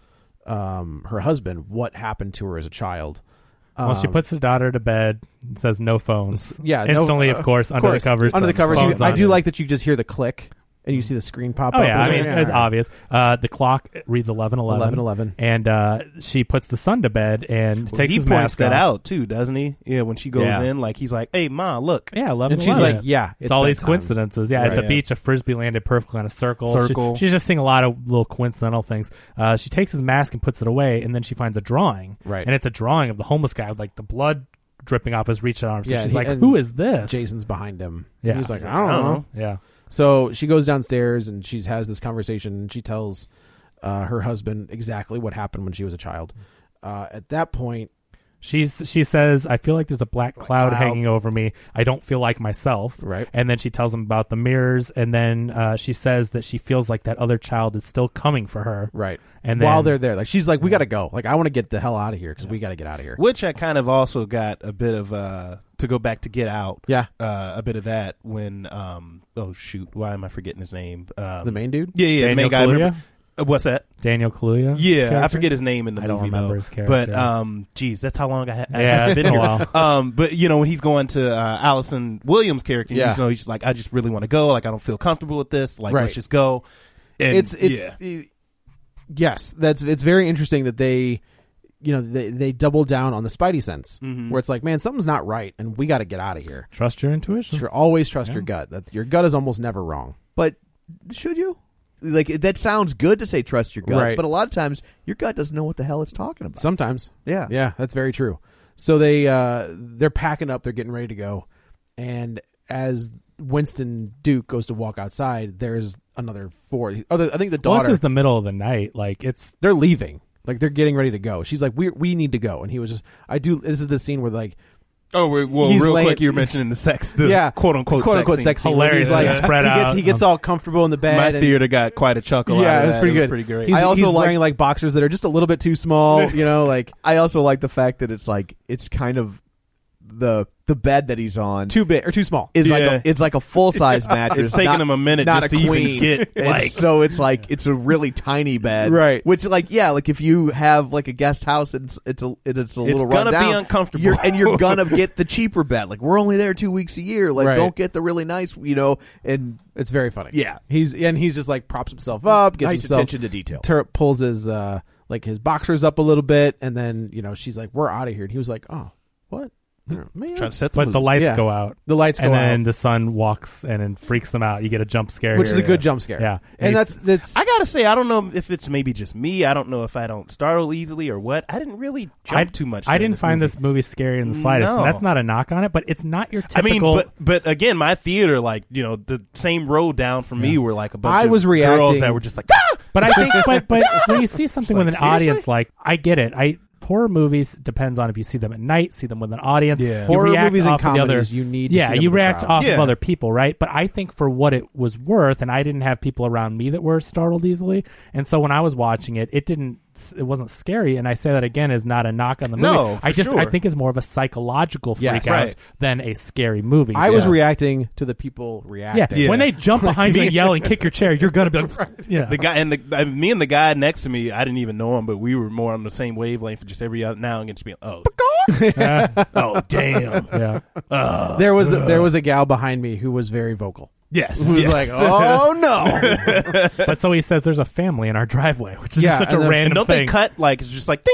um, her husband what happened to her as a child. Well, she Um, puts the daughter to bed and says no phones. yeah, no- instantly, uh, of course, of under course. the covers. Under the covers, you, phones I on. do like that you just hear the click and you see the screen pop Oh up. yeah, I It's mean like, it's all right. obvious. Uh, the clock reads eleven eleven. eleven eleven. And uh, she puts the son to bed and Well, takes he his points mask that off. out too, doesn't he? Yeah, when she goes Yeah. in, like he's like, "Hey, ma, look." Yeah, eleven. And she's eleven. like, yeah, It's, all these bedtime. coincidences. Yeah, at Right. the beach, a frisbee landed perfectly on a circle. Circle. She- she's just seeing a lot of little coincidental things. Uh, she takes his mask and puts it away, and then she finds a drawing. Right. And it's a drawing of the homeless guy with like the blood dripping off his reached arm. So Yeah, she's he- like, and "Who is this?" Jason's behind him. Yeah. He's like, He's I don't, I don't know. know. Yeah. So she goes downstairs and she has this conversation. And she tells uh, her husband exactly what happened when she was a child. Uh, at that point, She's she says, "I feel like there's a black cloud cloud. hanging over me. I don't feel like myself." Right. And then she tells him about the mirrors, and then uh, she says that she feels like that other child is still coming for her. right, And while then- they're there, like she's like, we got to go. Like I want to get the hell out of here because we got to get out of here. Which I kind of also got a bit of uh to go back to Get Out. Yeah, Uh, a bit of that when um oh shoot, why am I forgetting his name? Um, the main dude. Yeah, yeah, the Daniel main guy. Kaluuya? Remember- uh, what's that? Daniel Kaluuya. his Yeah, I character? forget his name in the I don't movie remember though. his character. But um, geez, that's how long I had. Yeah, I've it's been been a here. while. Um, but you know when he's going to uh, Allison Williams' character, Yeah. you know he's like, I just really want to go. Like I don't feel comfortable with this. Like Right. let's just go. And, it's it's yeah. it- yes, that's it's very interesting that they, you know, they they double down on the Spidey sense, Mhm. where it's like, man, something's not right, and we got to get out of here. Trust your intuition. Sure, always trust Yeah. your gut. That your gut is almost never wrong. But should you? Like that sounds good to say trust your gut, Right. but a lot of times your gut doesn't know what the hell it's talking about. Sometimes. yeah, Yeah, that's very true. So they uh, they're packing up, they're getting ready to go, and as Winston Duke goes to walk outside, there's another four. Other, I think the Well, daughter. this is the middle of the night. Like it's they're leaving, like they're getting ready to go. She's like, "We we need to go," and he was just, "I do." This is the scene where like, Oh, well, He's real laying- quick, you were mentioning the sex, the yeah, quote unquote, quote unquote sex sex scene. scene. where Hilarious. He's like, Yeah. Spread he gets out. he gets all comfortable in the bed. My and- theater got quite a chuckle. yeah, out of it was that. pretty good. Pretty great. He's, I also he's like- wearing like boxers that are just a little bit too small. You know, like I also like the fact that it's like it's kind of the the bed that he's on too big or too small. is like Yeah. a, it's like a full size mattress. It's taking not- him a minute not just a to even queen. get, And like- so it's like it's a really tiny bed, Right. Which like yeah, like if you have like a guest house, it's it's a it's a little gonna run be down, uncomfortable. You're, and you're gonna get the cheaper bed. Like we're only there two weeks a year. Like Right. don't get the really nice, you know. And It's very funny. Yeah. he's and he's just like props himself up, gets Nice himself attention to detail. tur- pulls his uh like his boxers up a little bit, and then you know she's like, "We're out of here." And he was like, "Oh, what?" Man. Trying to set the but mood. the lights Yeah. go out. The lights and go then out, the sun walks in and freaks them out. You get a jump scare, which is here. a good jump scare. Yeah, and he's- that's that's I gotta say, I don't know if it's maybe just me. I don't know if I don't startle easily or what. I didn't really jump I, too much. I during didn't find movie. this movie scary in the slightest. No. And that's not a knock on it, but it's not your I mean, typical. but but again, my theater, like you know, the same road down from me were like a bunch I of was girls reacting- that were just like, ah! But I think, but but when you see something It's with like, an audience, seriously? like I get it. I horror movies depends on if you see them at night, see them with an audience. Yeah. You Horror react movies and off of the other- comedies, you need to yeah, see them you with a react crowd. off of Yeah. other people, right? But I think for what it was worth, and I didn't have people around me that were startled easily, and so when I was watching it, it didn't. It wasn't scary, and I say that again is not a knock on the movie. No, I for just I sure. think it's more of a psychological freak Yes. out Right. than a scary movie. I was So- reacting to the people Yeah. reacting. Yeah. when they jump behind you Me- and yell and kick your chair, you're gonna be like, yeah. The guy and the uh, me and the guy next to me, I didn't even know him, but we were more on the same wavelength. Just every other now and again, just being, oh, oh, damn, yeah. There was there was a gal behind me who was very vocal. yes, Who was yes. like, "Oh no!" But so he says there's a family in our driveway, which is Yeah, just such a and then- random and don't thing. they cut like it's just like ding,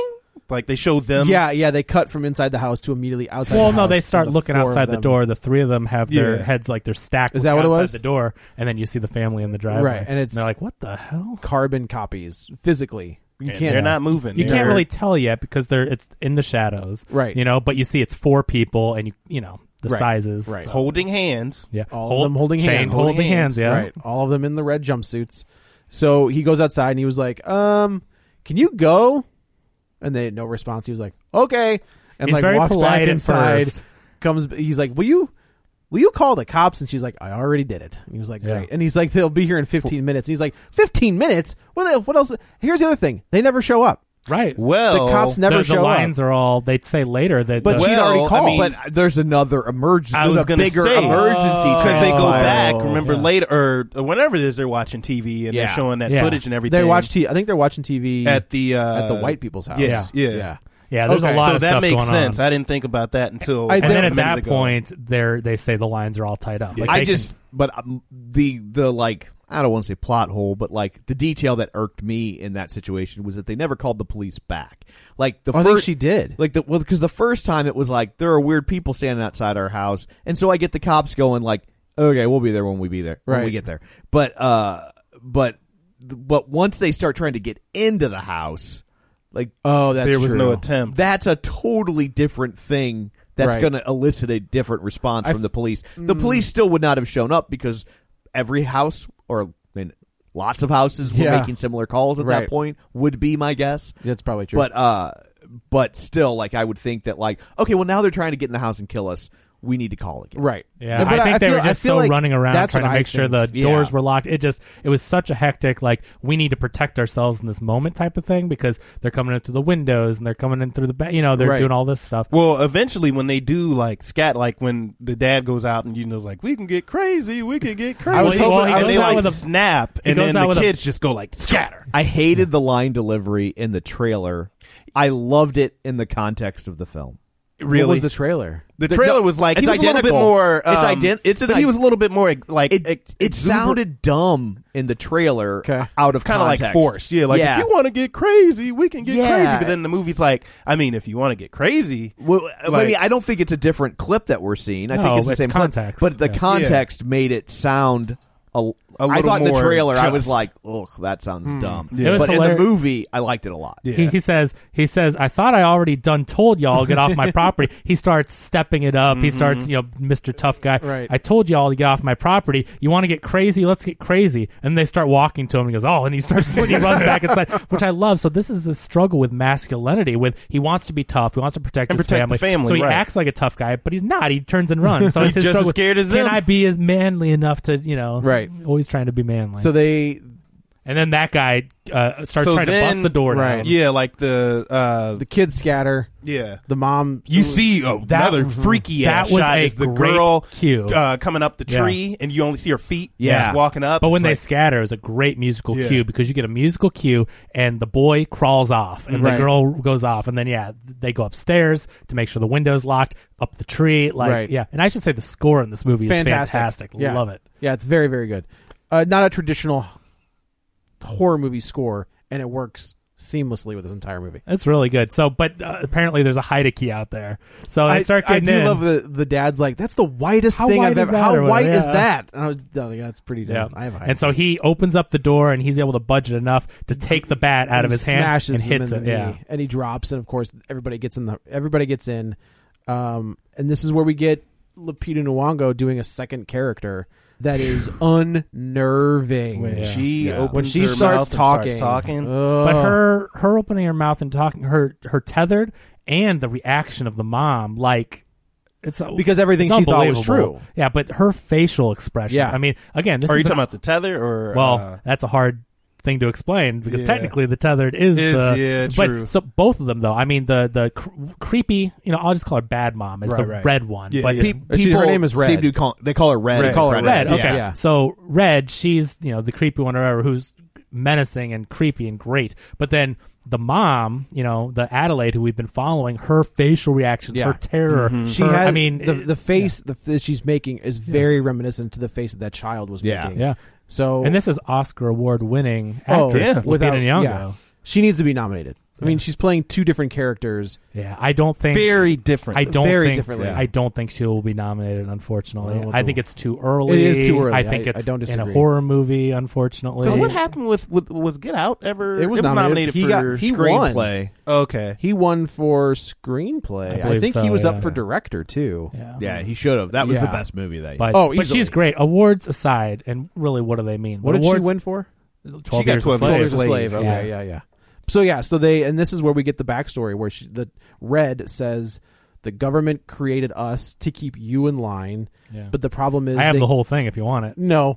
Like they show them. Yeah, yeah. They cut from inside the house to immediately outside. Well, the no, house, they and start the looking four of outside the them- door. The three of them have their Yeah. heads like they're stacked. Is that what it outside was? the door, and then you see the family in the driveway. Right, and it's they're like, "What the hell?" Carbon copies physically. You And can't. they're not moving. You They're- can't really tell yet because they're it's in the shadows, Right. You know, but you see it's four people, and you you know the Right. sizes, Right. so- holding hands. Yeah, All Hold- of them holding chain hands. holding hands. Yeah, Right. All of them in the red jumpsuits. So he goes outside and he was like, um, can you go? And they no response. He was like, okay. And He's like very walks polite back at inside. first. Comes he's like, Will you will you call the cops? And she's like, I already did it. And he was like, Yeah. great. And he's like, they'll be here in fifteen minutes. And he's like, fifteen minutes? What, are they, what else? Here's the other thing. They never show up. Right. Well, The cops never the, show the lines up. are all. They say later that, But the, she'd Well, already I called. mean- But there's another emergency. I There's was a gonna bigger say, emergency because they go transpired. back. Remember Yeah. later or, or whenever it is, they're watching T V and Yeah. they're showing that Yeah. footage and everything. They watch T. I think they're watching T V at the uh, at the white people's house. Yeah, yeah. yeah. yeah. There's Okay. a lot So of that stuff makes going sense. on. I didn't think about that until. I- And a then at minute that ago. point, they they say the lines are all tied up. Like I they just, but um, the the like, I don't want to say plot hole, but like the detail that irked me in that situation was that they never called the police back. Like the Oh, I first, think she did. like the well, because the first time it was like there are weird people standing outside our house, and so I get the cops going like, okay, we'll be there when we be there when we Right. get there. But uh, but but once they start trying to get into the house, like Oh, that's there was true. no attempt. that's a totally different thing. That's Right. going to elicit a different response I from the f- police. The police still would not have shown up because every house, or I mean, lots of houses were Yeah. making similar calls at Right. that point, would be my guess. That's probably true. But uh, but still, like I would think that, like, okay, well now they're trying to get in the house and kill us. We need to call again. right. Yeah, But I think they feel- were I just feel so like running around that's trying to what I make sure the think. doors Yeah. were locked. It just it was such a hectic, like we need to protect ourselves in this moment type of thing because they're coming in through the windows and they're coming in through the back. You know, they're Right. doing all this stuff. Well, eventually, when they do like scat, like when the dad goes out and you know, like we can get crazy, we can get crazy. I was Well, he- well, he and goes they out like with a- snap, he and goes then out the with a- kids just go like scatter. I hated the line delivery in the trailer. I loved it in the context of the film. Really, What was the trailer? the The- trailer no, was like it's he was a little bit identical. more. It's um, ident- it's an but he id- was a little bit more like It ex- it exuber- sounded dumb in the trailer, Okay. out of kind of like context. forced. Yeah, like Yeah. if you want to get crazy, we can get Yeah. crazy. But then the movie's like, I mean, if you want to get crazy, Well, I Like- mean, I don't think it's a different clip that we're seeing. I No, think it's the it's same context. clip, but the Yeah. context made it sound. A, A I little thought in the more trailer, I was just. like, "Ugh, that sounds dumb." Yeah. It was But in hilarious. the movie, I liked it a lot. Yeah. He, he says, he says, I thought I already done told y'all get off my property. He starts stepping it up. He starts, you know, Mister Tough Guy. Right. I told y'all to get off my property. You want to get crazy? Let's get crazy. And they start walking to him. He goes, oh, and he starts, he runs back inside, which I love. So this is a struggle with masculinity. With he wants to be tough. He wants to protect And his protect the family. family, So he right. acts like a tough guy, but he's not. He turns and runs. So it's He's his just as struggle. scared as Can them. I be as manly enough to, you know, Right. always trying to be manly. So they and then that guy uh, starts So trying to then- bust the door Right. down. yeah, like the uh, the kids scatter. yeah. The mom. You see oh, That- another freaky that ass was shot a is the great girl cue. uh, coming up the Yeah. tree, and you only see her feet. Yeah. just walking up. But when It's they like, scatter, it's a great musical Yeah. cue because you get a musical cue and the boy crawls off and Right. the girl goes off and then yeah, they go upstairs to make sure the window's locked, up the tree, like Right. yeah. And I should say the score in this movie Fantastic. is fantastic. Yeah. Love it. Yeah, it's very, very good. Uh, not a traditional horror movie score, and it works seamlessly with this entire movie. It's really good. So, but uh, apparently there's a hide key out there. So they I, start I getting do in. love the the dad's like, that's the whitest How thing white I've is ever. that How or white whatever? is Yeah. that? And I was, oh, yeah, that's pretty Yeah. dumb. I have a And so he opens up the door and he's able to budget enough to take the bat out of his hand smashes and hits him it. in the Yeah. knee, and he drops, and of course everybody gets in the everybody gets in, um, and this is where we get Lupita Nyong'o doing a second character that is unnerving. when Yeah. she Yeah. opens when she her starts mouth and talking, starts talking. ugh. But her her opening her mouth and talking her her tethered and the reaction of the mom, like it's Because everything it's she thought was unbelievable. true. Yeah, but her facial expressions. Yeah. I mean, again, this Are is you a- talking about the tether or well, uh, that's a hard thing to explain because Yeah. technically the tethered is, Is, the yeah, but true. so both of them though. I mean the the cr- creepy, you know, I'll just call her Bad Mom is Right, the right. red one. Yeah, but yeah. Pe- She- her people name is Red. Seem to call, they call her Red. Red. in Call her credits. Red, Yeah. okay. Yeah. So Red, she's you know the creepy one or whatever, who's menacing and creepy and great. But then the mom, you know, the Adelaide who we've been following, her facial reactions, Yeah. her terror. She her- has, I mean, the it- the face the, that she's making is very reminiscent to the face that that child was Yeah. making. yeah. So And this is Oscar award winning oh, actress yeah. Lupita without Nyong'o. yeah. She needs to be nominated. I mean, she's playing two different characters. Yeah, I don't think very different. I don't very think differently. I don't think she will be nominated. Unfortunately, Well, I think it's too early. It is too early. I think I- it's I don't in a disagree. horror movie. Unfortunately, Because what happened with, with was Get Out ever? It was nominated. He for got- he won. screenplay. Okay, He won for screenplay. I I, believe think he so, was yeah. up for director too. Yeah. Yeah, he should have. That was the Yeah. best movie that year. But, Oh, but easily. she's great. Awards aside, and really, what do they mean? What But did she awards, win for? twelve got years twelve a Twelve slave. Years a Slave. Yeah. Okay, yeah, yeah. So yeah, so they and this is where we get the backstory where she, the Red says the government created us to keep you in line, Yeah. but the problem is I have they, the whole thing if you want it. no.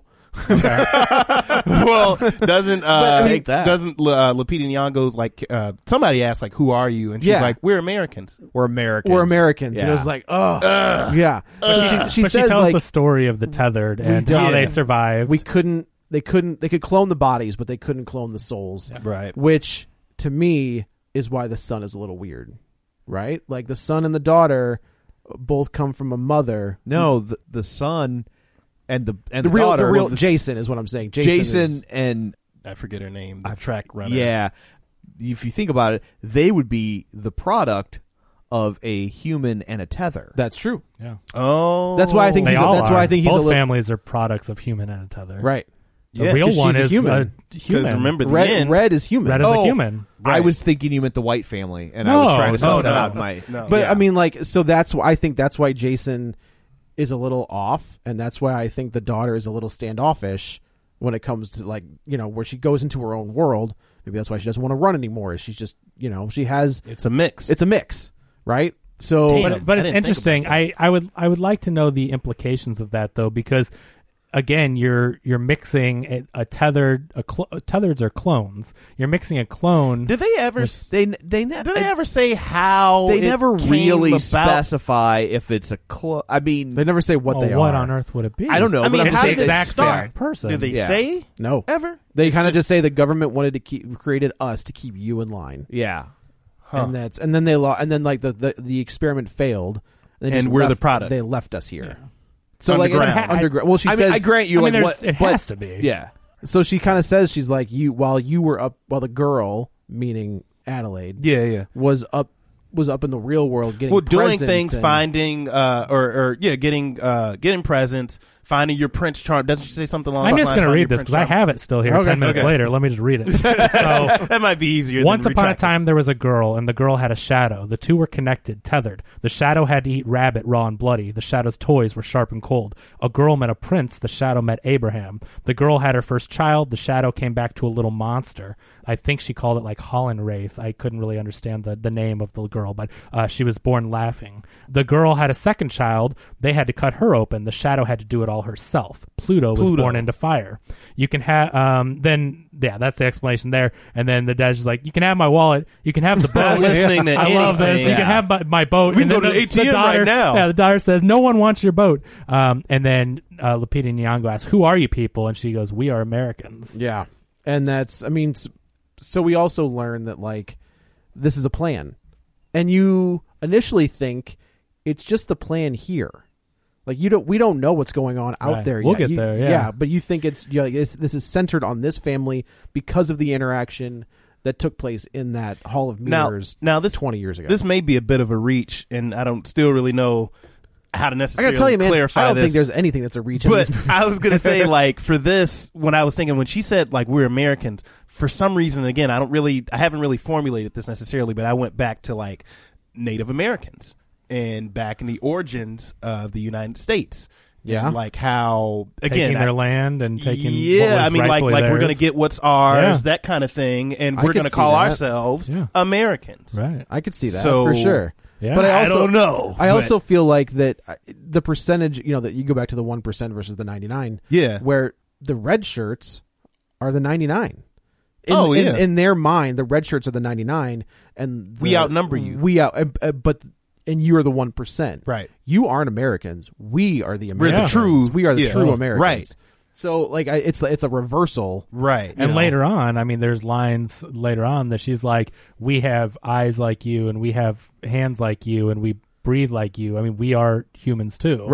well, doesn't uh, But, I mean, that. doesn't uh, Lupita Nyong'o's like uh, somebody asked like, "Who are you?" And she's Yeah. like, "We're Americans." We're Americans. We're Americans, and it Yeah. was like, oh, yeah. So she, she but says she tells like the story of the tethered and don't- how they Yeah. survived. we couldn't, they couldn't, they could clone the bodies, but they couldn't clone the souls, Right. which to me is why the son is a little weird, right? Like the son and the daughter both come from a mother. No, the, the son and the and The the, real, daughter. the real well, the s- Jason is what I'm saying. Jason, Jason is- and I forget her name. The track runner. yeah. If you think about it, they would be the product of a human and a tether. that's true. yeah. Oh, That's why I think They he's a- all that's are. why I think he's a Both little- families are products of human and a tether. Right. The Yeah, real 'cause one she's a is human. a because human. remember the Red, end. Red is human. Red is Oh, a human. I Right. was thinking you meant the white family, and I No, was trying to no, suss that no. out. in My, No. But yeah. I mean, like, so that's why I think that's why Jason is a little off, and that's why I think the daughter is a little standoffish when it comes to like, you know, where she goes into her own world. Maybe that's why she doesn't want to run anymore. Is she's just, you know, she has It's a mix. it's a mix, right? So Damn. But, but I it's didn't think interesting. about I, I would I would like to know the implications of that though, because again, you're you're mixing a, a tethered a cl- tethers are clones. You're mixing a clone. Did they ever? they they ne- Did they ever say how? they it never came really about? specify if it's a clo- I mean, they never say what Well, they what are. on earth would it be? I don't know. I mean, but I'm how saying did the they exact start? same person. Did they Yeah. say No, ever? they kind of just say the government wanted to keep created us to keep you in line, yeah. Huh. and that's and then they lo- and then like the the, the experiment failed, and, they And just we're the left- product. They left us here. So Underground. like underground. Well, she I says mean, I grant you I mean, like there's- what, it but- has to be. Yeah. So she kind of says she's like you while you were up while the girl, meaning Adelaide, Yeah, yeah. was up was up in the real world getting Well, doing presents things, and- finding, uh, or, or yeah, getting, uh, getting presents, finding your Prince Charm. Doesn't she say something along? I'm those just lines, going to find read your this Prince because I Charm? have it still here. Okay, Ten minutes okay. later, let me just read it. So, That might be easier. once than upon a retracting. time, there was a girl, and the girl had a shadow. The two were connected, tethered. The shadow had to eat rabbit raw and bloody. The shadow's toys were sharp and cold. A girl met a prince. The shadow met Abraham. The girl had her first child. The shadow came back to a little monster. I think she called it like Holland Wraith. I couldn't really understand the, the name of the girl, but uh, she was born laughing. The girl had a second child. They had to cut her open. The shadow had to do it all herself. Pluto, was Pluto. born into fire. You can have, um, then, yeah, that's the explanation there. And then the dad's just like, you can have my wallet. You can have the boat. Not listening to I love this. anything. You can have my, my boat. We And can then go to the, the A T M the daughter, right now. Yeah, the daughter says, no one wants your boat. Um, and then uh, Lupita Nyong'o asks, who are you people? And she goes, we are Americans. Yeah, and that's I mean, s- so we also learn that like this is a plan, and you initially think it's just the plan here. Like you don't, we don't know what's going on out Right. there. We'll yet. get You- there, yeah. but you think it's, yeah, it's this is centered on this family because of the interaction that took place in that Hall of Now, Mirrors. now this twenty years ago. This may be a bit of a reach, and I don't still really know how to I necessarily gotta tell you, man, clarify I don't this. think there's anything that's a reach. in But these movies. I was gonna say, like, for this, when I was thinking, when she said, like, we're Americans, for some reason, again, I don't really, I haven't really formulated this necessarily, but I went back to like Native Americans and back in the origins of the United States. Yeah. And, like how again Taking their I- land and taking yeah, what was I mean, like rightfully like we're gonna theirs. get what's ours, Yeah. that kind of thing, and I we're could gonna see call that. ourselves Yeah. Americans. Right. I could see that So- for sure. Yeah. But I I also don't know, I but- also feel like that uh, the percentage, you know, that you go back to the one percent versus the ninety nine. Yeah. where the red shirts are the ninety nine. In, Oh, in, yeah. in their mind, the red shirts are the ninety nine, and We the- outnumber you. We out, uh, uh, but and you are the one percent. Right. You aren't Americans. We are the We're the Americans. true- We are the yeah. true Oh, Americans. right. So like, I, it's it's a reversal. Right. And know. later on, I mean, there's lines later on that she's like, we have eyes like you, and we have hands like you, and we breathe like you. I mean, we are humans too. Right.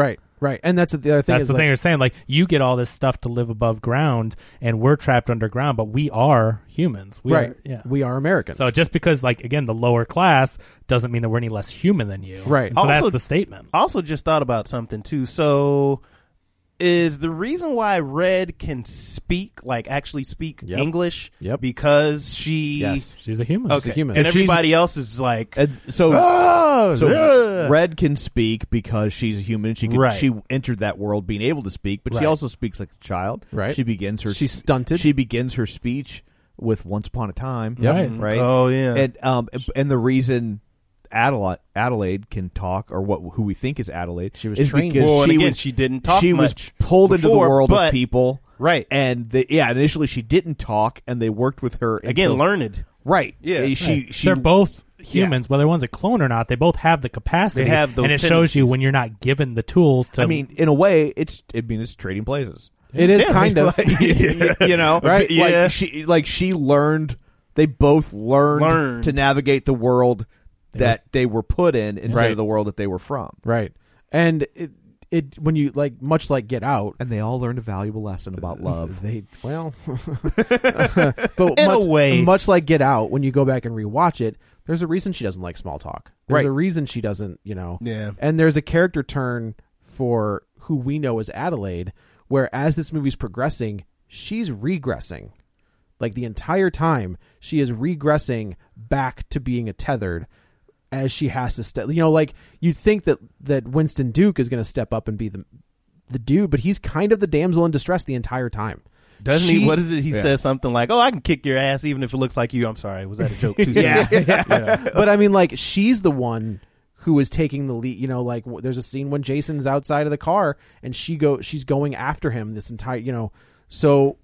Right, and that's the other thing. That's is the like, thing they're saying. Like, you get all this stuff to live above ground, and we're trapped underground, but we are humans. We right. Are, yeah. We are Americans. So just because, like, again, the lower class doesn't mean that we're any less human than you. Right. And so Also- that's the statement. I also just thought about something too. So, is the reason why Red can speak, like actually speak Yep. English, Yep. because she, Yes. She's a human. okay, a human. and And she's- everybody else is like, And so, "Ah, so yeah." Red can speak because she's a human. She could, Right. she entered that world being able to speak, but she Right. also speaks like a child. Right. She begins her. She's stunted. She begins her speech with "Once upon a time." Yep. Right. Right. Oh yeah, And um and the reason Adelaide Adelaide can talk, or what who we think is Adelaide, She was is trained. because Well, and she again, was, she didn't talk She was much pulled into the before, world but- of people. right. And they, yeah, initially she didn't talk, and they worked with her Again, until- learned. Right. Yeah. Uh, She Right. she They're both humans, whether one's a clone or not. They both have the capacity. They have those and it shows you tendencies. when you're not given the tools to. I mean, in a way, it's I mean, it's trading places. it is Yeah, kind of. you know, Right, yeah. Like she, like she learned. They both learned, Learned. to navigate the world that they were put in instead Right. of the world that they were from. Right. And it, it when you, like, much like Get Out, And they all learned a valuable lesson about love. they, well, but In a much, way. much like Get Out, when you go back and rewatch it, there's a reason she doesn't like small talk. There's Right. a reason she doesn't, you know. Yeah. And there's a character turn for who we know as Adelaide, where as this movie's progressing, she's regressing. Like the entire time, she is regressing back to being a tethered as she has to step. You know, like you'd think that, that Winston Duke is going to step up and be the the dude, but he's kind of the damsel in distress the entire time. Doesn't She- he? What is it? He Yeah. says something like, "Oh, I can kick your ass even if it looks like you." I'm sorry, was that a joke? Too soon? Yeah. Yeah. But I mean, like, she's the one who is taking the lead. You know, like w- there's a scene when Jason's outside of the car and she go, she's going after him this entire, you know, so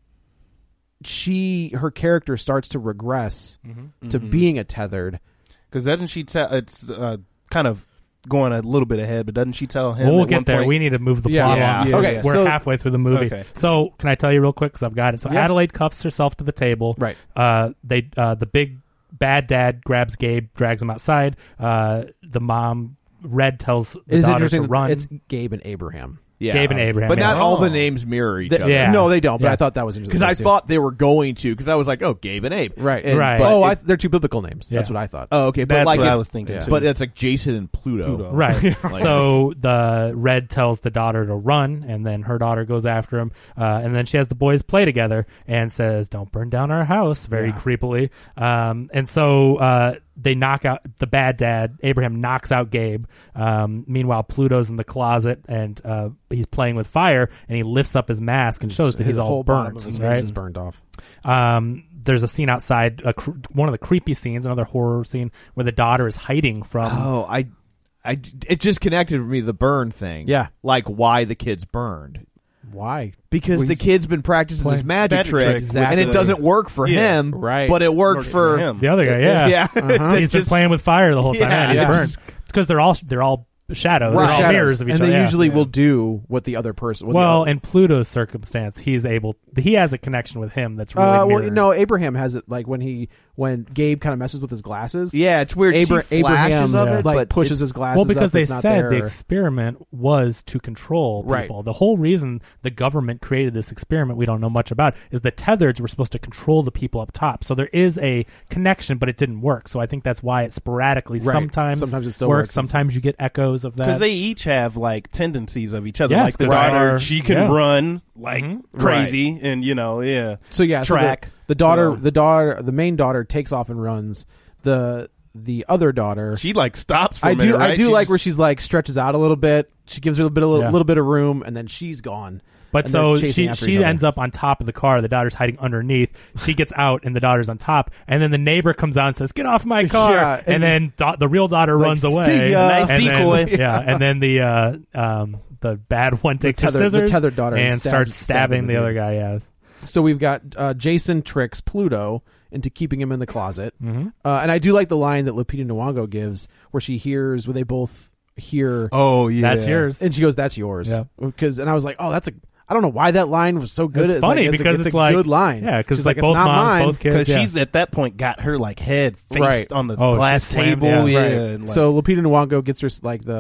she, her character starts to regress to being a tethered. Because doesn't she tell? It's uh, kind of going a little bit ahead, but doesn't she tell him? Well, we'll at get one there. point- We need to move the Yeah. plot Yeah. along. Yeah. So Okay, we're so- halfway through the movie. Okay. So can I tell you real quick because I've got it. So Yeah. Adelaide cuffs herself to the table. Right. Uh, they uh, the big bad dad grabs Gabe, drags him outside. Uh, the mom Red tells the It is daughter interesting to that run. it's Gabe and Abraham. Yeah. Gabe and Abraham, But yeah. not all the Oh. names mirror each They- other. Yeah. No, they don't. But Yeah. I thought that was interesting Because I too. thought they were going to, because I was like, oh, Gabe and Abe. right, And- Right. but Oh, if- I, they're two biblical names. That's Yeah. what I thought. oh, okay. But That's like what it- I was thinking yeah. too. But it's like Jason and Pluto. Pluto. Right. Like- So the Red tells the daughter to run, and then her daughter goes after him. Uh, and then she has the boys play together and says, "Don't burn down our house," very Yeah. creepily. Um, and so uh, they knock out the bad dad. Abraham knocks out Gabe. Um, meanwhile, Pluto's in the closet, and uh, he's playing with fire, and he lifts up his mask and shows that His he's all whole bottom burnt. of his right? face is burned off. Um, there's a scene outside, a cr- one of the creepy scenes, another horror scene where the daughter is hiding from. Oh, I, I, it just connected with me the burn thing. Yeah. like why the kids burned Why? because Well, the he's kid's been practicing this playing magic, magic trick, trick, exactly. and it doesn't work for Yeah. him, Right. But it worked Worked for, him. The other guy, yeah, yeah. Uh-huh. He's been Just- playing with fire the whole time. Yeah, and he's yeah. burned because they're all they're all shadows. Right. They're all Shadows. mirrors of each and other. they yeah. usually Yeah. will do what the other person. what the well, other- in Pluto's circumstance, he's able. He has a connection with him that's really. uh, well, mirrored. no, Abraham has it like when he when Gabe kind of messes with his glasses. Yeah, it's weird. Abra- See flashes Abraham of it, like but pushes it's- his glasses. Well, because up, they it's not said there. the experiment was to control Right. people. The whole reason the government created this experiment, we don't know much about, is the tethereds were supposed to control the people up top. So there is a connection, but it didn't work. So I think that's why it sporadically Right. sometimes Sometimes it still works. works. Sometimes you get echoes of that. Because they each have like tendencies of each other. Yes, like the 'cause they daughter, are- she can yeah. run like Mhm. crazy, and you know, yeah. So yeah, so the- track. the, daughter, So- the daughter, the main daughter takes off and runs. The the other daughter, She like stops. For I a do minute, I right? do She like just- where she's like stretches out a little bit. She gives her a bit a little, Yeah. little bit of room, and then she's gone. But And so they're chasing she after she each other. ends up on top of the car. The daughter's hiding underneath. She gets out, and the daughter's on top. And then the neighbor comes out and says, "Get off my car!" Yeah, and, and- then da- the real daughter Like, runs "See away. ya." Nice And then- decoy. yeah, and then the uh, um, the bad one takes tether- her the scissors tethered daughter and and stabs- starts stabbing stabbing the the other dude. guy. Yeah. So we've got uh, Jason tricks Pluto into keeping him in the closet, Mm-hmm. uh, and I do like the line that Lupita Nyong'o gives, where she hears, where they both hear, Oh yeah, That's yours. and she goes, "That's yours." Yeah. Because, and I was like, "Oh, that's a." I don't know why that line was so good. It's It's funny like, because a, it's, it's a like good line. Yeah, because She's like, like, both it's not moms, mine. both kids. Because yeah. she's at that point got her like head faced Right. on the Oh, glass she slammed- table. yeah. Yeah, Right. and, like, So Lupita Nyong'o gets her like the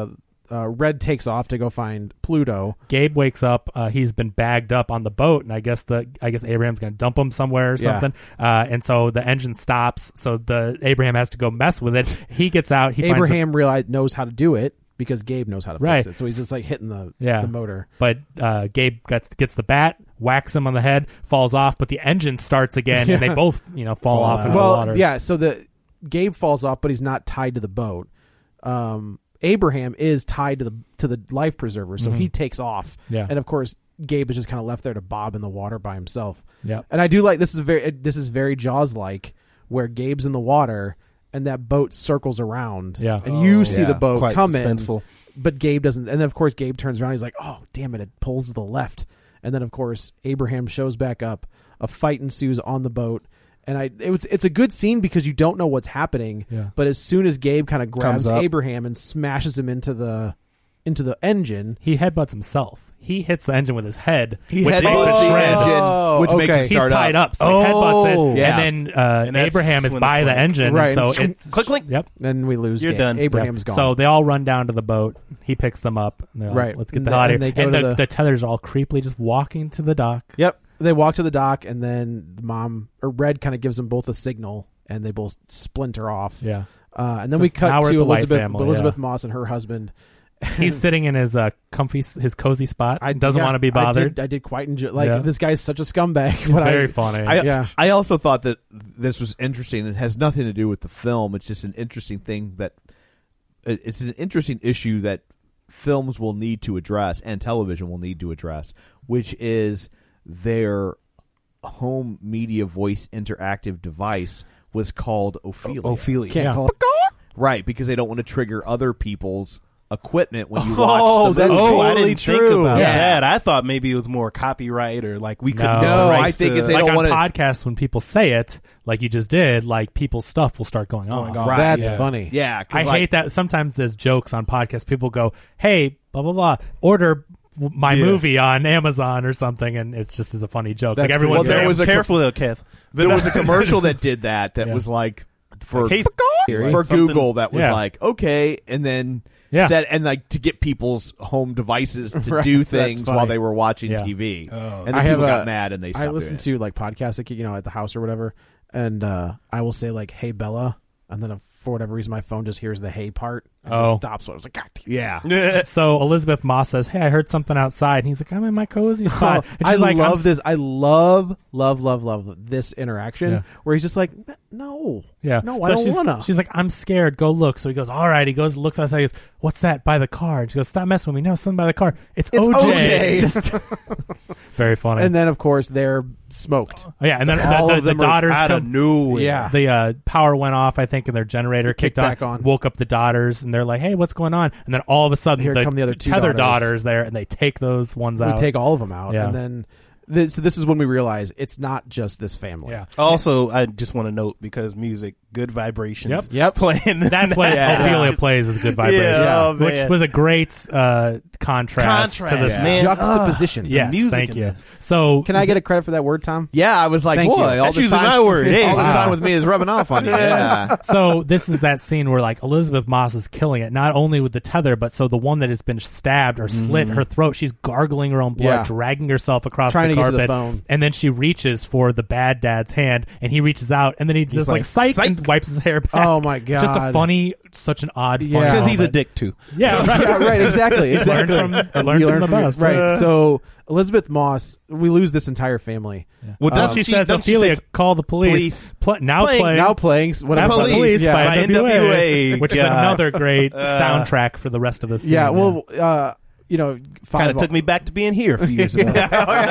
uh, Red takes off to go find Pluto. Gabe wakes up. Uh, he's been bagged up on the boat, and I guess the I guess Abraham's going to dump him somewhere or Yeah. something. Uh, and so the engine stops. So the Abraham has to go mess with it. He gets out. He finds Abraham realize knows how to do it because Gabe knows how to Right. fix it. So he's just like hitting the Yeah. the motor. But uh, Gabe gets gets the bat, whacks him on the head, falls off, but the engine starts again, and they Yeah. both you know fall, Fall off out. into Well, the water. yeah. So the Gabe falls off, but he's not tied to the boat. Um, Abraham is tied to the to the life preserver, so Mhm. he takes off. Yeah. And of course, Gabe is just kind of left there to bob in the water by himself. Yeah. And I do like this is very this is very Jaws like, where Gabe's in the water and that boat circles around. Yeah. And you Oh, see yeah. the boat Quite come in, suspenseful. but Gabe doesn't. And then of course Gabe turns around. He's like, "Oh, damn it! It pulls to the left." And then of course Abraham shows back up. A fight ensues on the boat. And I, it was, it's a good scene because you don't know what's happening. Yeah. But as soon as Gabe kind of grabs Comes up. Abraham and smashes him into the, into the engine, He headbutts himself. He hits the engine with his head, He which makes headbutts it the shred. engine, Oh, which makes okay. it He's start tied up, so Oh, he headbutts it, yeah. and then uh, And that's Abraham is when by it's the like- engine, Right. and so it's Click, click. Yep. then we lose. You're Gabe. done. Abraham's Yep. gone. So they all run down to the boat. He picks them up. And they're like, Right. let's get And the they- hell out of and here. they go And to the, the- the tethers are all creepily just walking to the dock. Yep. They walk to the dock, and then the mom or Red kind of gives them both a signal, and they both splinter off. Yeah. Uh, and then So we cut now we're at to the White Elizabeth family, Elizabeth yeah. Moss and her husband. He's sitting in his uh, comfy, his cozy spot. I doesn't yeah, want to be I bothered. did, I did quite enjoy. Like Yeah. this guy's such a scumbag. He's but very I, funny. I, Yeah. I also thought that this was interesting. It has nothing to do with the film. It's just an interesting thing that it's an interesting issue that films will need to address and television will need to address, which is their home media voice interactive device was called Ophelia. Ophelia. Can't Yeah. call it. Right, because they don't want to trigger other people's equipment when you watch Oh, the that's movie. Oh, I totally didn't think true. about Yeah. that. I thought maybe it was more copyright or like we couldn't. No. get the No, rights I think to- it's they like don't on want to. podcasts, when people say it, like you just did, like people's stuff will start going on. Going on. Right. That's yeah. funny. Yeah, 'cause I like, hate that. Sometimes there's jokes on podcasts. People go, "Hey, blah blah blah, order w- my Yeah. movie on Amazon or something," and it's just as a funny joke. That's like everyone's pretty Well, there saying, was a careful though, Kev. There was a commercial that did that. That Yeah. was like for Like, hey, for something- Google. That was Yeah. like okay, and then Yeah. said and like to get people's home devices to Right, do that's things funny. while they were watching Yeah. T V. Oh. And then I have people got a- mad and they I stopped listen doing to like podcasts, like you know, at the house or whatever, and uh, I will say like, "Hey Bella," and then if, for whatever reason my phone just hears the "hey" part and Oh. just stops. So I was like, "God damn." it. Yeah. so Elizabeth Moss says, "Hey, I heard something outside," and he's like, "I'm in my cozy spot." And I she's like, love I'm, this. I love, love, love, love this interaction Yeah. where he's just like, "No, Yeah. no, So I don't she's, wanna." She's like, "I'm scared. Go look." So he goes, "All right." He goes, looks outside. He goes, "What's that by the car?" And she goes, "Stop messing with me." No, something by the car. It's, It's O J. O J. Just very funny. And then of course they're smoked. oh, yeah, and then all the, of the, the them are daughters out of come. nowhere. Yeah. The uh, power went off, I think, and their generator Kicked kicked on, back on. woke up the daughters, and they're like, "Hey, what's going on?" And then all of a sudden, Here the, come the other two tether daughters. daughters there, and they take those ones We out. take all of them out, Yeah. and then this, so this is when we realize it's not just this family. yeah. Also, I just want to note because music, good vibrations. Yep. Yep. Playing. That's what Yeah. Ophelia plays is good vibration, Yeah, oh, which man. was a great uh, contrast, to Contrast, this. man. Juxtaposition. The Yes, music thank in you. this. So Can I get a credit for that word, Tom? Yeah, I was like, Thank boy, you. all That's this using time, my word. Hey, all this wow. time with me is rubbing off on you. Yeah. so this is that scene where like Elizabeth Moss is killing it, not only with the tether, but so the one that has been stabbed or slit her throat, she's gargling her own blood, Yeah. dragging herself across Trying the to get to carpet, the phone. and then she reaches for the bad dad's hand, and he reaches out, and then he just like, like, psych, psych. and wipes his hair back. Oh, my God. Just a funny, such an odd, funny Yeah. Because he's a moment. dick too. Yeah, right. Yeah, right, exactly, exactly. Learn from, learn You from learn the from- best, right? So Elizabeth Moss, we lose this entire family. Well, Then don't she she- says, don't she "Ophelia, say- call the police." Police. Pl- now Playing- playing, Now playing what Now I'm Police, Police yeah. by, by N W A, N W A. which is God. another great soundtrack for the rest of the scene. yeah. Well, uh, you know, five Kind of took me back to being here a few years ago.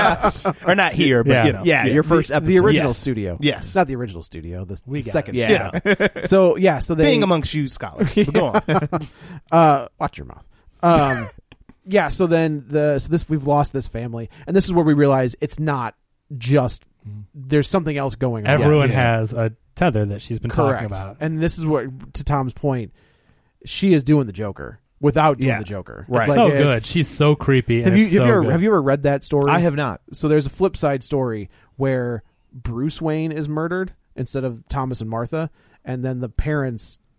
Or not here, but Yeah. you know. Yeah, your first the, episode. the original Yes. studio. Yes. not the original studio. The, We the got second. it. Yeah. studio. So yeah, so they Being amongst you scholars. But go on. uh, watch your mouth. Um, yeah. So then the so this we've lost this family, and this is where we realize it's not just there's something else going on. Everyone Yes. has a tether that she's been Correct. talking about. And this is what, to Tom's point, she is doing the Joker without doing Yeah. the Joker. Right. Like, so it's- good. She's so creepy. Have and you it's have so you ever good. have you ever read that story? I have not. So there's a flip side story where Bruce Wayne is murdered instead of Thomas and Martha, and then the parents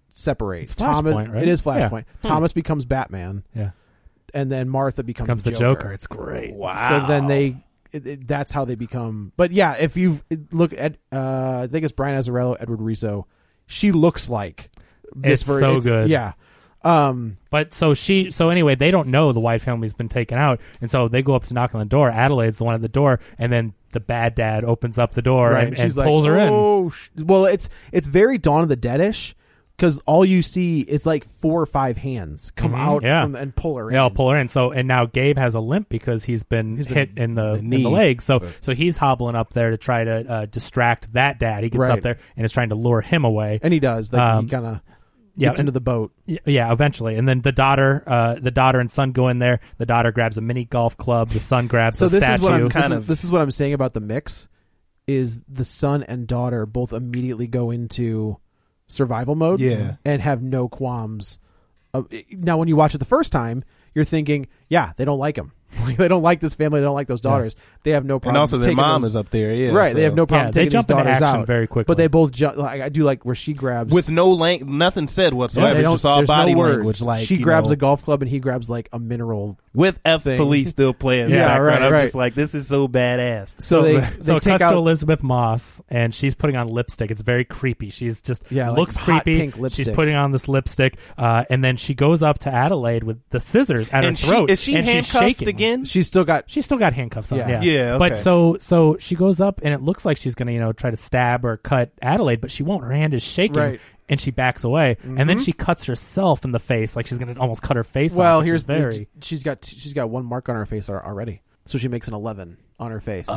separate. It's Thomas, Flashpoint, right? It is Flashpoint. Yeah. Thomas becomes Batman, Yeah. and then Martha becomes, Becomes the the Joker. Joker. It's great. Wow. So then they, it, it, that's how they become. But yeah, if you look at, uh, I think it's Brian Azzarello, Edward Rizzo, she looks like this It's ver- so good. Yeah. Um, But so she, so anyway, they don't know the White family's been taken out, and so they go up to knock on the door. Adelaide's the one at the door, and then the bad dad opens up the door right. and, She's and like, pulls her in. oh, sh-. Well, it's it's very Dawn of the Dead-ish because all you see is like four or five hands come Mhm, out yeah. from the, and pull her Yeah, I'll in. pull her in. So and now Gabe has a limp because he's been He's been- hit in the, the in knee. the leg. So so he's hobbling up there to try to uh, distract that dad. He gets Right. up there and is trying to lure him away. And he does. Like, Um, he kind of yeah, gets into and- the boat. Y- Yeah, eventually, and then the daughter, uh, the daughter and son go in there. The daughter grabs a mini golf club. The son grabs So a this statue. is what I'm Kind kind of- of this is what I'm saying about the mix is the son and daughter both immediately go into survival mode Yeah. and have no qualms. Uh, now when you watch it the first time, you're thinking, yeah, they don't like him. Like, they don't like this family, they don't like those daughters. They have no problem. And also their taking mom those- is up there, yeah. right, so- they have no problem Yeah, they taking jump these into daughters action out very quickly. But they both jump. Like, I do like where she grabs with no lang- nothing said whatsoever. they It's don't- just all there's body no words. language. Like she you grabs know, a golf club and he grabs like a mineral. with F thing. police still playing in the Yeah, background. right, I'm right. just like, this is so badass. So they, they so it take cuts out to Elizabeth Moss, and she's putting on lipstick. It's very creepy. She's just Yeah, like looks hot creepy. pink lipstick. She's putting on this lipstick, uh, and then she goes up to Adelaide with the scissors at And her she, throat. is she and she's handcuffed shaking. again? she's still got She's still got handcuffs on. Yeah. Yeah, Yeah, But okay. so so she goes up, and it looks like she's gonna you know try to stab or cut Adelaide, but she won't. Her hand is shaking. Right. And she backs away, and then Mhm. she cuts herself in the face, like she's gonna almost cut her face off. Well, which here's is very. the, she's got she's got one mark on her face al- already, so she makes an eleven on her face.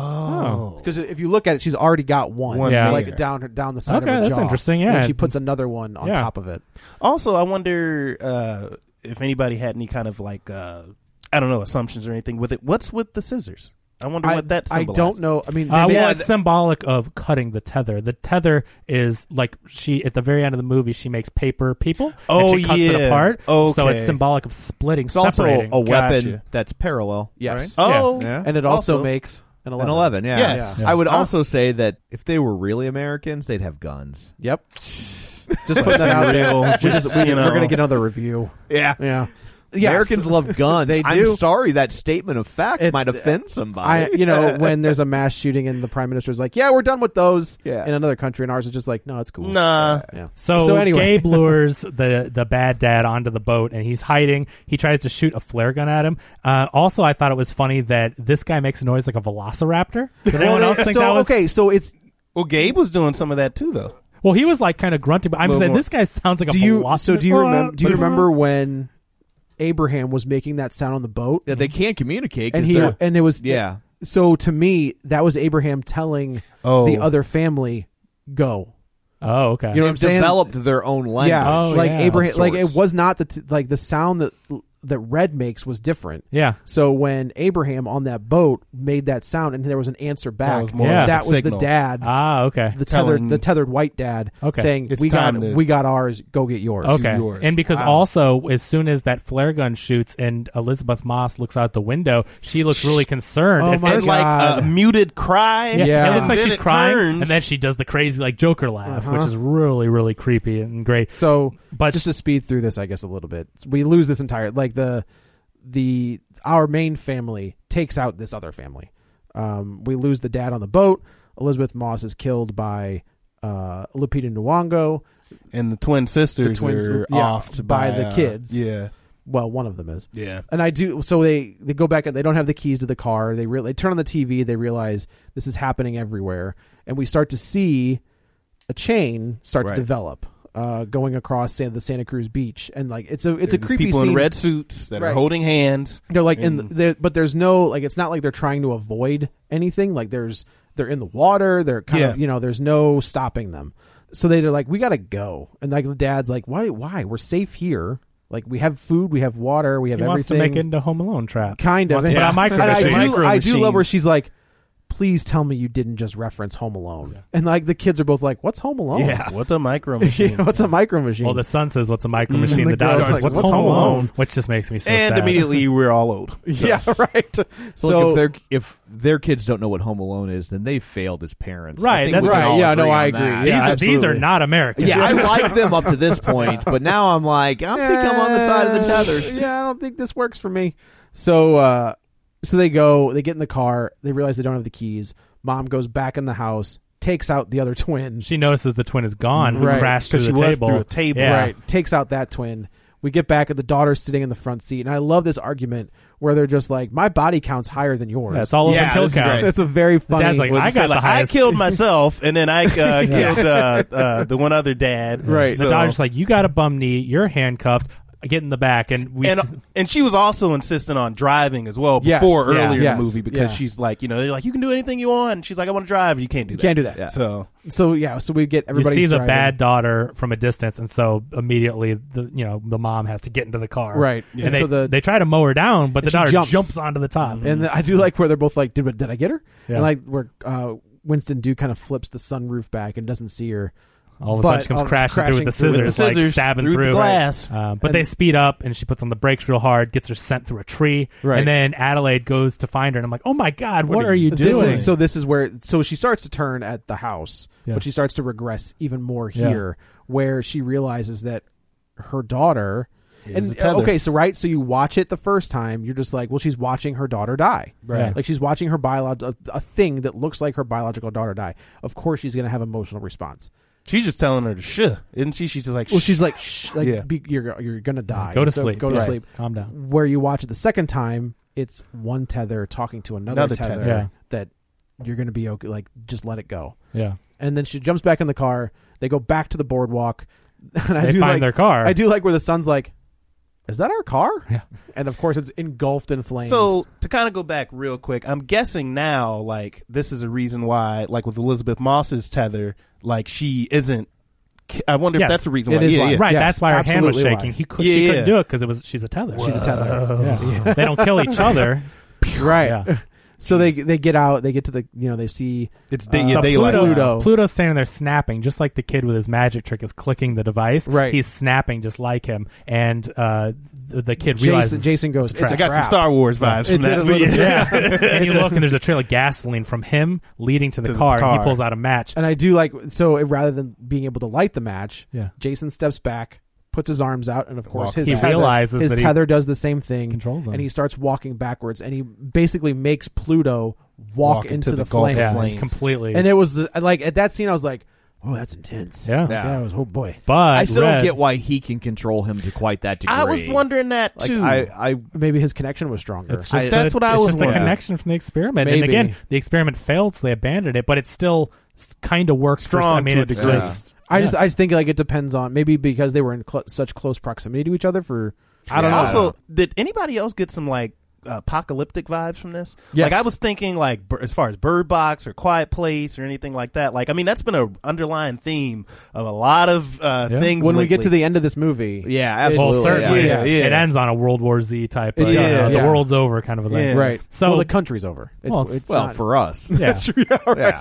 Oh. Because if you look at it, she's already got one, One Yeah. like there. down her down the side Okay, of her that's jaw. interesting, And yeah. then she puts another one on Yeah. top of it. Also, I wonder uh, if anybody had any kind of like, uh, I don't know, assumptions or anything with it. What's with the scissors? I wonder I, what that I symbolizes. don't know. I mean, Uh, they- well, yeah, it's symbolic of cutting the tether. The tether is like she at the very end of the movie. She makes paper people. Oh, and she cuts it yeah. apart. So Okay. it's symbolic of splitting, It's also separating. a weapon Gotcha. that's parallel. yes, Oh, Yeah. and it also, Also- makes an eleven. An eleven, yeah. Yes. Yeah. I would Huh. also say that if they were really Americans, they'd have guns. Yep. Just putting that out there. Real, We're, just, just, we, you know. we're gonna get another review. Yeah. Yeah. Yeah, Americans so- love guns. They I'm do. sorry that statement of fact It's- might offend somebody. I, you know, when there's a mass shooting and the prime minister's like, "Yeah, we're done with those." Yeah. In another country, and ours is just like, "No, it's cool." Nah. Yeah. So, So anyway. Gabe lures the the bad dad onto the boat, and he's hiding. He tries to shoot a flare gun at him. Uh, also, I thought it was funny that this guy makes a noise like a velociraptor. Did anyone else think so that was? okay? So it's Well, Gabe was doing some of that too, though. Well, he was like kind of grunting, but I'm Little saying more. this guy sounds like a do you velociraptor. so do you remember do you remember when Abraham was making that sound on the boat? yeah, they can't communicate. and 'cause he they're- and it was yeah. So to me, that was Abraham telling Oh. the other family, "Go." Oh, okay. You know what I'm They've saying? developed their own language. Yeah, Oh, like yeah. Abraham, Of like it sorts. was not the t- like the sound that that Red makes was different. yeah. So when Abraham on that boat made that sound and there was an answer back, was more like a that was signal. the dad, Ah, okay. the Telling- tethered, the tethered white dad, Okay. saying, It's "We got, time to- we got ours. Go get yours." Okay, yours. and because Wow. also as soon as that flare gun shoots and Elizabeth Moss looks out the window, she looks really concerned. Oh At my first- And like God. a muted cry. Yeah, Yeah. it looks like Then she's it crying, turns. and then she does the crazy like Joker laugh, Uh-huh. which is really, really creepy and great. So, But just to speed through this, I guess a little bit, we lose this entire like the the our main family takes out this other family. Um, we lose the dad on the boat. Elizabeth Moss is killed by uh, Lupita Nyong'o. And the twin sisters The twins are yeah, offed by by, the uh, kids. Yeah. Well, one of them is. Yeah. And I do. So they, they go back and they don't have the keys to the car. They really they turn on the T V. They realize this is happening everywhere, and we start to see a chain start Right. to develop, uh, going across San, the Santa Cruz beach, and like it's a it's a There's creepy people scene. in red suits that Right. are holding hands. They're like in, and- the, they're, but there's no like it's not like they're trying to avoid anything. Like there's they're in the water. They're kind Yeah. of you know there's no stopping them. So they're like, we gotta go, and like the dad's like, why why we're safe here. Like we have food, we have water, we have he wants to everything. make it into Home Alone traps. Kind of. Wants to put And- on micro and I machine. do, Micro I do love machine. where she's like, please tell me you didn't just reference Home Alone. Yeah. And like the kids are both like, what's Home Alone? Yeah, what's a micro machine? yeah, what's a micro machine? Well, the son says, what's a micro machine? Mm, the daughter says, like, what's, Home Alone? Which just makes me so and sad. immediately we're all old. So. Yeah, right. So So if, they're, if their kids don't know what Home Alone is, then they failed as parents. Right, I think that's we can right. all Yeah, no, agree I on agree. that. these, Yeah, are, these are absolutely. not American. Yeah, I like them up to this point, but now I'm like, I think I'm on the side of the tethers. Yeah, I don't think this works for me. So, uh, so they go, they get in the car, they realize they don't have the keys. Mom goes back in the house, takes out the other twin. She notices the twin is gone, who Right. crashed through Because the she was table. through a table. Yeah. Right, takes out that twin. We get back and the daughter's sitting in the front seat, and I love this argument where they're just like, "My body counts higher than yours." Yeah, it's all Yeah, over kill this is count. great. It's a very funny. dad's like, Well, I just say, got the like, I highest. killed myself, and then I uh, killed uh, uh, the one other dad. Right. The So- daughter's like, you got a bum knee, you're handcuffed, get in the back, and we. and s- and she was also insistent on driving as well Yes, before yeah, earlier in yes, the movie because yeah. she's like, you know, they're like, you can do anything you want. And she's like, I want to drive. You can't do that. Can't do that. Yeah. So So yeah, so we get you everybody. see the driving. bad daughter from a distance, and so immediately the you know the mom has to get into the car, Right. And Yeah. they So the- they try to mow her down, but the And she daughter jumps. jumps. onto the top. And the, I do like where they're both like, "Did did I get her?" Yeah. And like where uh, Winston Duke kind of flips the sunroof back and doesn't see her. All of a But, sudden, she comes um, crashing, crashing through with the through scissors, with the like scissors stabbing through the through glass. Uh, but And- they speed up, and she puts on the brakes real hard, gets her sent through a tree, Right. and then Adelaide goes to find her, and I'm like, oh my god, what, are you This doing? is- so this is where so she starts to turn at the house, Yeah. but she starts to regress even more Yeah. here, where she realizes that her daughter. Is And a tether. okay, so right, so you watch it the first time, you're just like, well, she's watching her daughter die, Right. Like she's watching her biolog- a, a thing that looks like her biological daughter die. Of course, she's going to have emotional response. she's just telling her to shh, isn't she? She's just like, Well, shh. she's like, Shh, like Yeah. be, you're you're gonna die. Go to So sleep. Go to Right. sleep. Calm down. Where you watch it the second time, it's one tether talking to another, Another tether, tether. Yeah. that you're gonna be okay. Like, just let it go. Yeah. And then she jumps back in the car. They go back to the boardwalk. And I They do find like, their car. I do like where the son's like, "Is that our car?" Yeah. And of course, it's engulfed in flames. So to kind of go back real quick, I'm guessing now, like this is a reason why, like with Elizabeth Moss's tether, like she isn't. I wonder Yes. if that's the reason It why. is yeah, why. yeah. Right, Yes, that's why her hand was absolutely shaking. why. He could, Yeah, she yeah. couldn't do it because it was she's a tether. she's a tether. Yeah. They don't kill each other. Right. Yeah. So they they get out. They get to the you know they see It's day, Uh, yeah, so daylight. Pluto- now. Pluto. Pluto's standing there snapping, just like the kid with his magic trick is clicking the device. Right. He's snapping just like him, and uh, the, the kid realizes Jason. Jason goes. it's It's a a I got some trap. Star Wars vibes from It did that. a but little yeah. bit. and you look, and there's a trail of gasoline from him leading to the, To the car, and he car. pulls out a match. And I do like so it, rather than being able to light the match, Yeah. Jason steps back, puts his arms out, and of course Walks his He tether, realizes his that he tether does the same thing, controls him. and he starts walking backwards, and he basically makes Pluto walk, Walk into, into the, the Gulf of flames. yeah, flames. it's completely. And it was like at that scene, I was like, "Oh, that's intense." Yeah. Like, Yeah. that was oh boy. but I still Red, don't get why he can control him to quite that degree. I was wondering that Like, too. I, I Maybe his connection was stronger. It's just I- that's the, what I it's was just the wondering. connection from the experiment. And Maybe. again, the experiment failed, so they abandoned it. But it still kind of works. For, Strong I mean, to a it's degree. just. I yeah. just I just think like it depends on maybe because they were in cl- such close proximity to each other for I don't And know. Also, did anybody else get some like apocalyptic vibes from this? Yes. Like I was thinking, like bir- as far as Bird Box or Quiet Place or anything like that. Like I mean, that's been a underlying theme of a lot of uh, Yeah. things. when we lately. get to the end of this movie, yeah, It- absolutely. Well, certainly, Yeah, yeah. it ends on a World War Z type. It Of, does, you know, yeah. The world's over kind of a thing. Yeah. right. So- well, the country's over. It- Well, it's- it's well, not- for us, Yeah. yeah.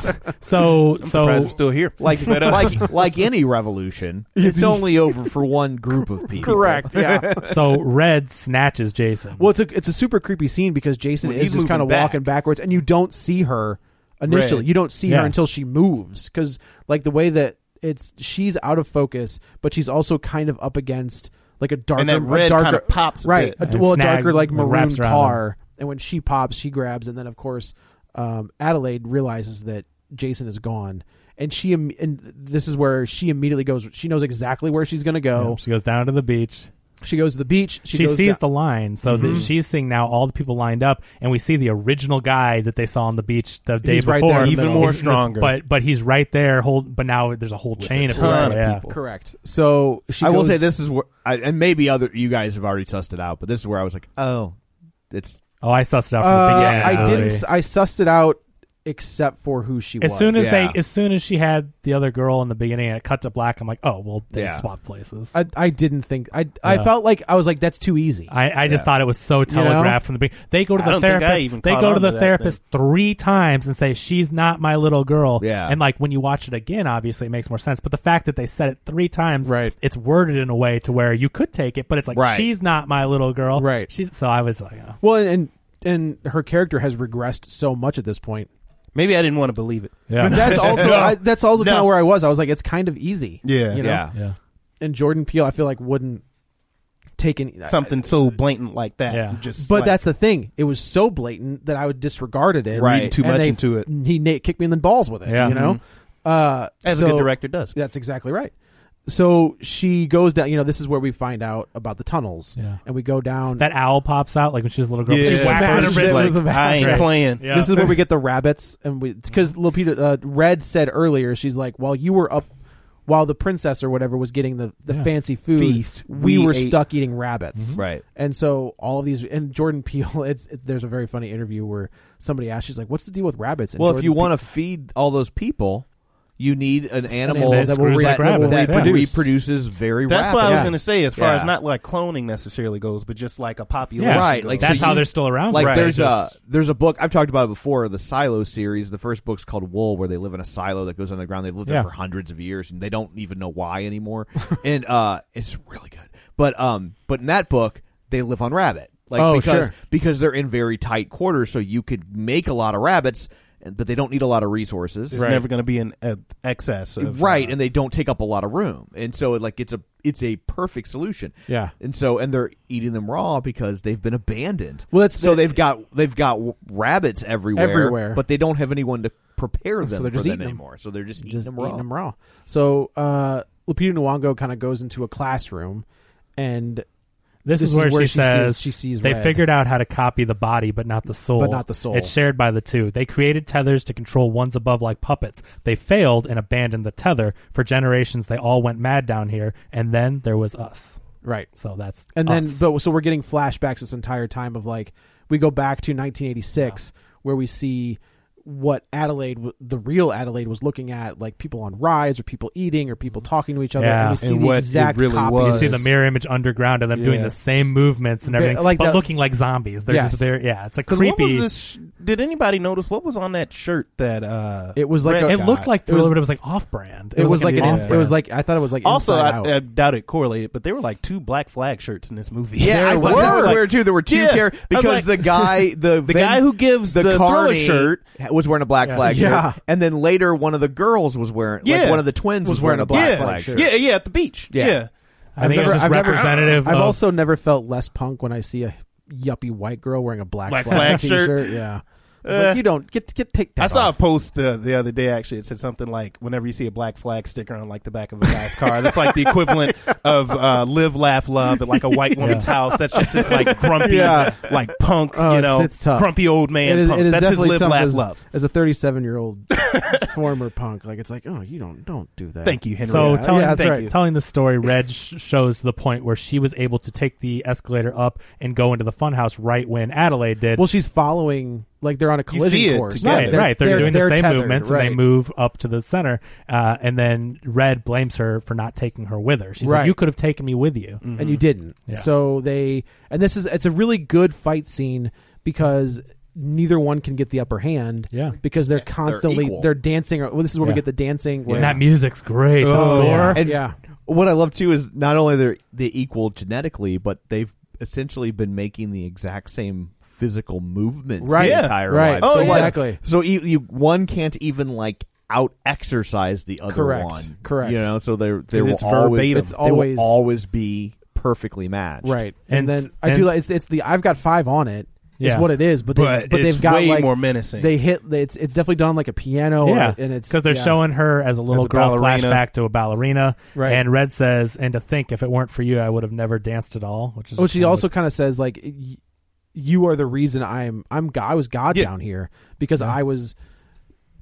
So I'm so surprised we're still here. like But, uh, like like any revolution, it's only over for one group of people. correct. Yeah. so Red snatches Jason. Well, it's a it's a super creepy scene because Jason Well, is he's just kind of moving back. walking backwards, and you don't see her initially. Right. You don't see Yeah. her until she moves because, like, the way that it's she's out of focus, but she's also kind of up against like a darker, And that red a darker kinda pops a right, bit. a, And well, a snag darker like and maroon wraps around car. And when she pops, she grabs, and then of course, um, Adelaide realizes that Jason is gone. And she im- and this is where she immediately goes. She knows exactly where she's going to go. Yeah, she goes down to the beach. She goes to the beach. She, She, goes sees down- the line, so that she's seeing now all the people lined up, and we see the original guy that they saw on the beach the day He's right before. there in the Even middle. more He's in this- stronger. but but he's right there. Hold, but now there's a whole With chain a of ton people. of yeah. people. Correct. So she I will goes- say this is where, I, and maybe other you guys have already sussed it out, but this is where I was like, oh, it's Oh, I sussed it out from Uh, the beginning. I of the didn't. movie. s- I sussed it out except for who she As was. soon as Yeah. they, as soon as she had the other girl in the beginning and it cut to black, I'm like, oh well, they Yeah. swapped places. I, I didn't think I I Yeah. felt like I was like that's too easy. I, I just Yeah. thought it was so telegraphed from the beginning. They go to I the don't think I therapist. even They caught go to on the to that therapist three times and say she's not my little girl. Yeah. And like when you watch it again, obviously it makes more sense. But the fact that they said it three times, Right. it's worded in a way to where you could take it, but it's like Right. she's not my little girl. Right. She's so I was like, oh. Well, and and her character has regressed so much at this point. Maybe I didn't want to believe it. yeah, But that's also No. I, that's also kind No. of where I was. I was like, it's kind of easy. Yeah. you know? Yeah. yeah. And Jordan Peele, I feel like wouldn't take any Something so blatant like that. Yeah. Just But like, that's the thing. It was so blatant that I would disregarded it. Right. reading too And much they- into it. He na- kicked me in the balls with it. Yeah. You know, uh, As so- a good director does. That's exactly right. So she goes down. You know, this is where we find out about the tunnels. Yeah. And we go down. That owl pops out like when she was a little girl. Yeah. She Just whacks smashes her it wrist. with a I ain't Right. playing. Yeah. This is where we get the rabbits, and we because Lupita uh, Red said earlier, she's like, "While you were up, while the princess or whatever was getting the, the Yeah. fancy food, Feast, we, we were ate- stuck eating rabbits." Right. And so all of these, and Jordan Peele, it's, it's there's a very funny interview where somebody asked, she's like, "What's the deal with rabbits?" And Well, if Jordan you Peele- want to feed all those people, you need an animal that that, will re- that, that will that reproduce. reproduces very That's rapidly. what I was Yeah. going to say, as far Yeah. as not like cloning necessarily goes, but just like a population. Yeah. Right, goes. like, That's so how you- they're still around. Like Right. there's Just- a there's a book I've talked about it before, the Silo series. The first book's called Wool, where they live in a silo that goes underground. They've lived Yeah. there for hundreds of years, and they don't even know why anymore. and uh, it's really good. But um, but in that book, they live on rabbit, like Oh, because sure. because they're in very tight quarters, so you could make a lot of rabbits, and- but they don't need a lot of resources. There's never going to be an uh, excess of right, uh, and they don't take up a lot of room, and so like it's a it's a perfect solution. Yeah. and so and they're eating them raw because they've been abandoned. Well, that's so the- they've got they've got w- rabbits everywhere, Everywhere. but they don't have anyone to prepare them So they're for just them eating them. anymore. So they're just eating just them eating raw. them raw. So uh, Lupita Nyong'o kind of goes into a classroom, and This, This is where, is where she, she says sees- she sees they red. figured out how to copy the body, but not the soul. But not the soul. It's shared by the two. They created tethers to control ones above like puppets. They failed and abandoned the tether. For generations, they all went mad down here, and then there was us. right. So that's And then, us. but so we're getting flashbacks this entire time of like we go back to nineteen eighty-six where we see what Adelaide, w- the real Adelaide, was looking at, like people on rides or people eating or people talking to each other. Yeah. And we see And the what it exact really copy. was. you see the mirror image underground of them doing Yeah. the same movements and They- everything, like but that- looking like zombies. They're Yes. just there. Yeah, it's a 'Cause what creepy. was this? Did anybody notice what was on that shirt? That uh, It was like Red a- it got? looked like It was- Thriller, but it was like off-brand. It was like an. Yeah. It was like I thought it was like Also, Inside I, Out. I doubt it correlated, but there were like two Black Flag shirts in this movie. Yeah, I There thought were. that was Like- weird too. There were two Yeah. characters I was because like- the guy, the The guy who gives the Thriller carny shirt was wearing a Black Yeah. Flag Yeah. shirt, and then later one of the girls was wearing, Yeah. like one of the twins was, Was wearing a Black yeah, Flag shirt. yeah, yeah, at the beach. Yeah. Yeah, I think never- it's just I've never- representative. I've of, also never felt less punk when I see a yuppie white girl wearing a Black, Black Flag, Flag shirt. t-shirt. Yeah, it's Uh, like you don't get get take that I saw off. a post uh, the other day. Actually, it said something like, "Whenever you see a Black Flag sticker on like the back of a guy's car, that's like the equivalent of uh, live, laugh, love at like a white woman's house. That's just this like grumpy, Yeah. like punk, Oh, you it's- know, it's tough. grumpy old man It is, punk. it is That's his definitely live, tough laugh, as, love. as a thirty-seven year old former punk. Like it's like, oh, you don't don't do that. Thank you, Henry. So Yeah, telling, yeah, that's thank right. you. telling the story, Red sh- shows the point where she was able to take the escalator up and go into the funhouse right when Adelaide did. Well, she's following like they're on a collision see it course. together. right, right. They're, doing the same tethered, movements right. and they move up to the center. Uh, and then Red blames her for not taking her with her. She's Right. like, "You could have taken me with you." and you didn't. Yeah. So they and this is it's a really good fight scene because neither one can get the upper hand. Yeah. because they're constantly equal. they're, dancing. Well, this is where we Yeah. get the dancing. Where, And that music's great. The Oh, score. yeah. And yeah. what I love too is not only they're they equal genetically, but they've essentially been making the exact same physical movements Right. the Yeah. entire Right. life. Oh, so yeah. like- Exactly. so you, you one can't even like out exercise the other Correct. one. Correct. You know, so they're they will it's always verbatim. It's they always- will always be perfectly matched. Right, and, And- then I and- do like it's it's the I've got five on it. Is Yeah. what it is, but they, But but it's they've got way like more menacing. They hit it's it's definitely done on like a piano. Yeah, or, and it's because they're yeah. showing her as a little As a girl ballerina. flashback to a ballerina. Right. And Red says, "And to think, if it weren't for you, I would have never danced at all." Which is Oh, just she kind of also like- kind of says like, y- "You are the reason I'm I'm God, I was God Yeah. down here because Yeah. I was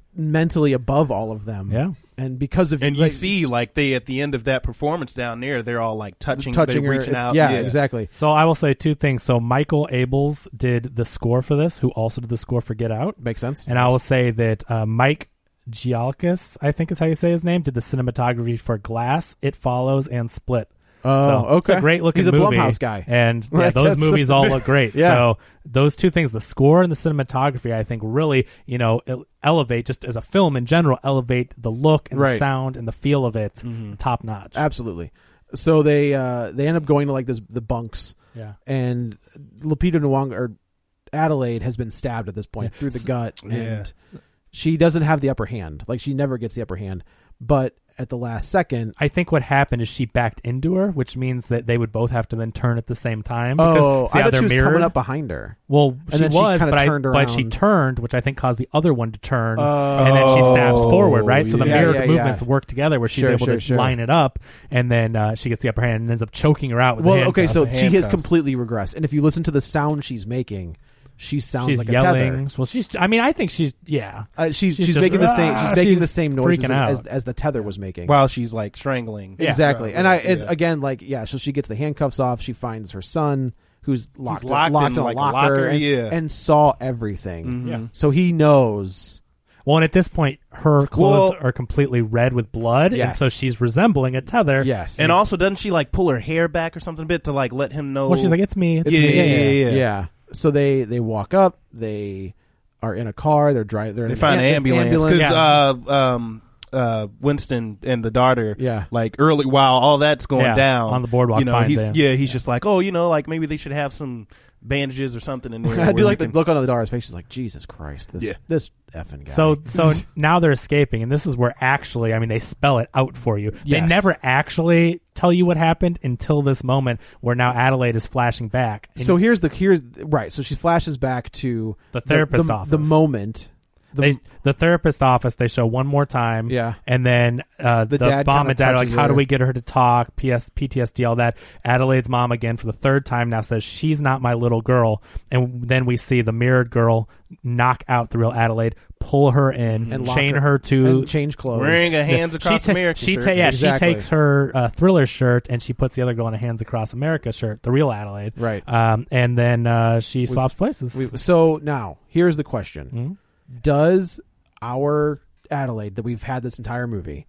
mentally above all of them. Yeah. And because of And you like, see, like, they at the end of that performance down there, they're all like touching, touching they're her, reaching it's- out. Yeah, exactly. So I will say two things. So Michael Abels did the score for this, who also did the score for Get Out. Makes sense. And I will say that uh, Mike Gialkis, I think is how you say his name, did the cinematography for Glass, It Follows, and Split. Oh, so okay. It's a great looking He's a movie. Blumhouse guy. And yeah, Like, those that's- movies all look great. Yeah. So those two things, the score and the cinematography, I think really, you know, el- elevate, just as a film in general, elevate the look and Right. the sound and the feel of it Mhm. top notch. Absolutely. So they uh, they end up going to like this the bunks. Yeah. And Lupita Nyong'o or Adelaide has been stabbed at this point Yeah. through the gut, Yeah. and she doesn't have the upper hand. Like she never gets the upper hand, but at the last second, I think what happened is she backed into her, which means that they would both have to then turn at the same time. oh, Because, see I how thought they're she was mirrored? coming up behind her. Well, And she then she was, kinda but, I, turned but she around. turned, which I think caused the other one to turn, Oh. and then she stabs forward, right? So the yeah, mirrored yeah, yeah. movements work together, where she's Sure, able sure, to sure. line it up, and then uh, she gets the upper hand and ends up choking her out with Well, the okay, so handcuffs. she has handcuffs. completely regressed, and if you listen to the sound she's making, she sounds she's like yelling. a tether. Well, she's. I mean, I think she's. Yeah, Uh, she's She's she's, just, making the same. She's "Ah," making she's the same noises freaking as, out. as the tether was making. While she's like strangling. Yeah. Exactly. And I it's, Yeah. again like yeah, so she gets the handcuffs off, she finds her son who's locked locked locked in, in, like, a a locker, locker, and, yeah. and saw everything. Yeah. So he knows. Well, and at this point, her clothes Well- are completely red with blood, and Yes. so she's resembling a tether. Yes. And also, doesn't she like pull her hair back or something a bit to like let him know? Well, she's like, "It's me." It's Yeah, me. yeah, yeah, yeah. yeah. So they they walk up, they are in a car, they're driving they're in They an find an am- ambulance because Yeah. uh, um, uh, Winston and the daughter, Yeah. like early while all that's going Yeah, down on the boardwalk you know, finds he's them. yeah, he's just like, oh, you know, like maybe they should have some bandages or something in there. I where do we like the can- look on the daughter's face. She's like, Jesus Christ, this Yeah. this effing guy. So so now they're escaping, and this is where actually, I mean, they spell it out for you. They Yes. never actually tell you what happened until this moment where now Adelaide is flashing back. And so here's the here's right. So she flashes back to The therapist the, office. the moment. The, they, the therapist office, they show one more time. Yeah. And then uh, The the, dad mom kinda and dad are like, touches how do her. we get her to talk? P S, P T S D, all that. Adelaide's mom, again, for the third time now, says, she's not my little girl. And then we see the mirrored girl knock out the real Adelaide, pull her in, And lock chain her- her, to... and change clothes. wearing a hands she across ta- America. She shirt. ta- yeah, Exactly. she takes her uh, Thriller shirt and she puts the other girl in a Hands Across America shirt, the real Adelaide. Right. Um, and then uh, she swaps places. We, so now here's the question: Mhm. Does our Adelaide that we've had this entire movie,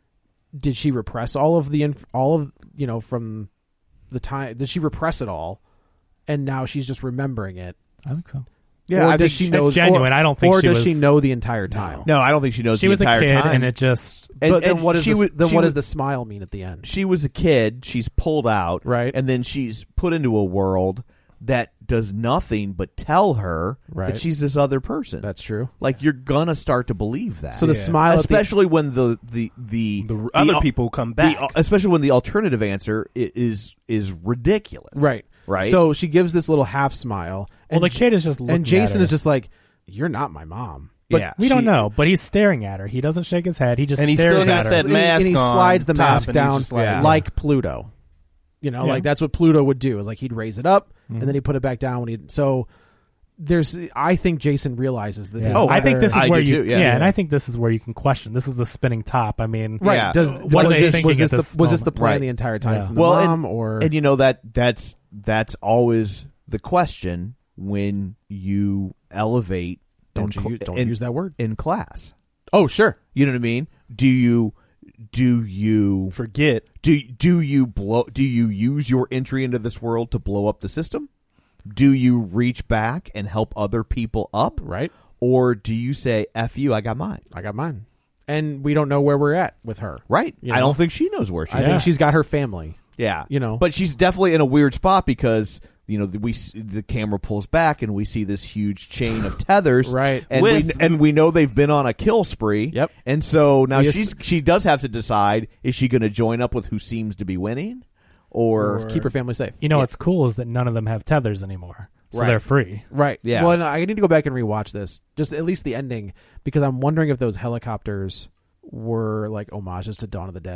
did she repress all of the inf- all of you know from the time? Did she repress it all, and now she's just remembering it? I think so. Yeah, or I does think she she- know? It's genuine. Or, I don't think or she does was- she know the entire time? No, I don't think she knows She the was a entire kid, time. and it just... And- but then and what is she the, was- then she what was- does the smile mean at the end? She was a kid. She's pulled out, Right. and then she's put into a world that does nothing but tell her Right. that she's this other person. That's true. Like you're gonna start to believe that. So the Yeah. smile, at the- especially when the the the, The other al- people come the- back. especially when the alternative answer i- is is ridiculous. right, Right. So she gives this little half smile, Well, and the kid is just looking and Jason at is her. just like, "You're not my mom." But yeah, we don't she- know. But he's staring at her. He doesn't shake his head. He just And he stares still at has her. that and, mask and he on slides the top, mask and he's down just like- Yeah. like Pluto. You know, Yeah. like that's what Pluto would do. Like he'd raise it up Mhm. and then he'd put it back down when he. So there's, I think Jason realizes that. Yeah. Oh, I think this is I where do you, too, yeah. yeah, and Yeah. I think this is where you can question. This is the spinning top. I mean, right. Yeah. Does What was are they this, thinking was this at the this was this the moment? plan Right. the entire time Yeah. from the well, mom and, or and you know that that's that's always the question when you elevate. don't in you cl- don't in, use that word? in class. Oh sure. You know what I mean? Do you do you Forget. do do you blow do you use your entry into this world to blow up the system? Do you reach back and help other people up? Right. Or do you say F you, I got mine? I got mine, and we don't know where we're at with her. Right. You I know? don't think she knows where she's I at. think she's got her family. Yeah, you know. but she's definitely in a weird spot because you know the, we s- the camera pulls back and we see this huge chain of tethers, Right. And With- we and we know they've been on a kill spree. Yep. And so now Yes. she's she does have to decide: is she going to join up with who seems to be winning, or, Keep her family safe. you know what's cool is that none of them have tethers anymore, so Right. they're free. Right. Yeah. Well, and I need to go back and rewatch this, just at least the ending, because I'm wondering if those helicopters were like homages to Dawn of the Dead.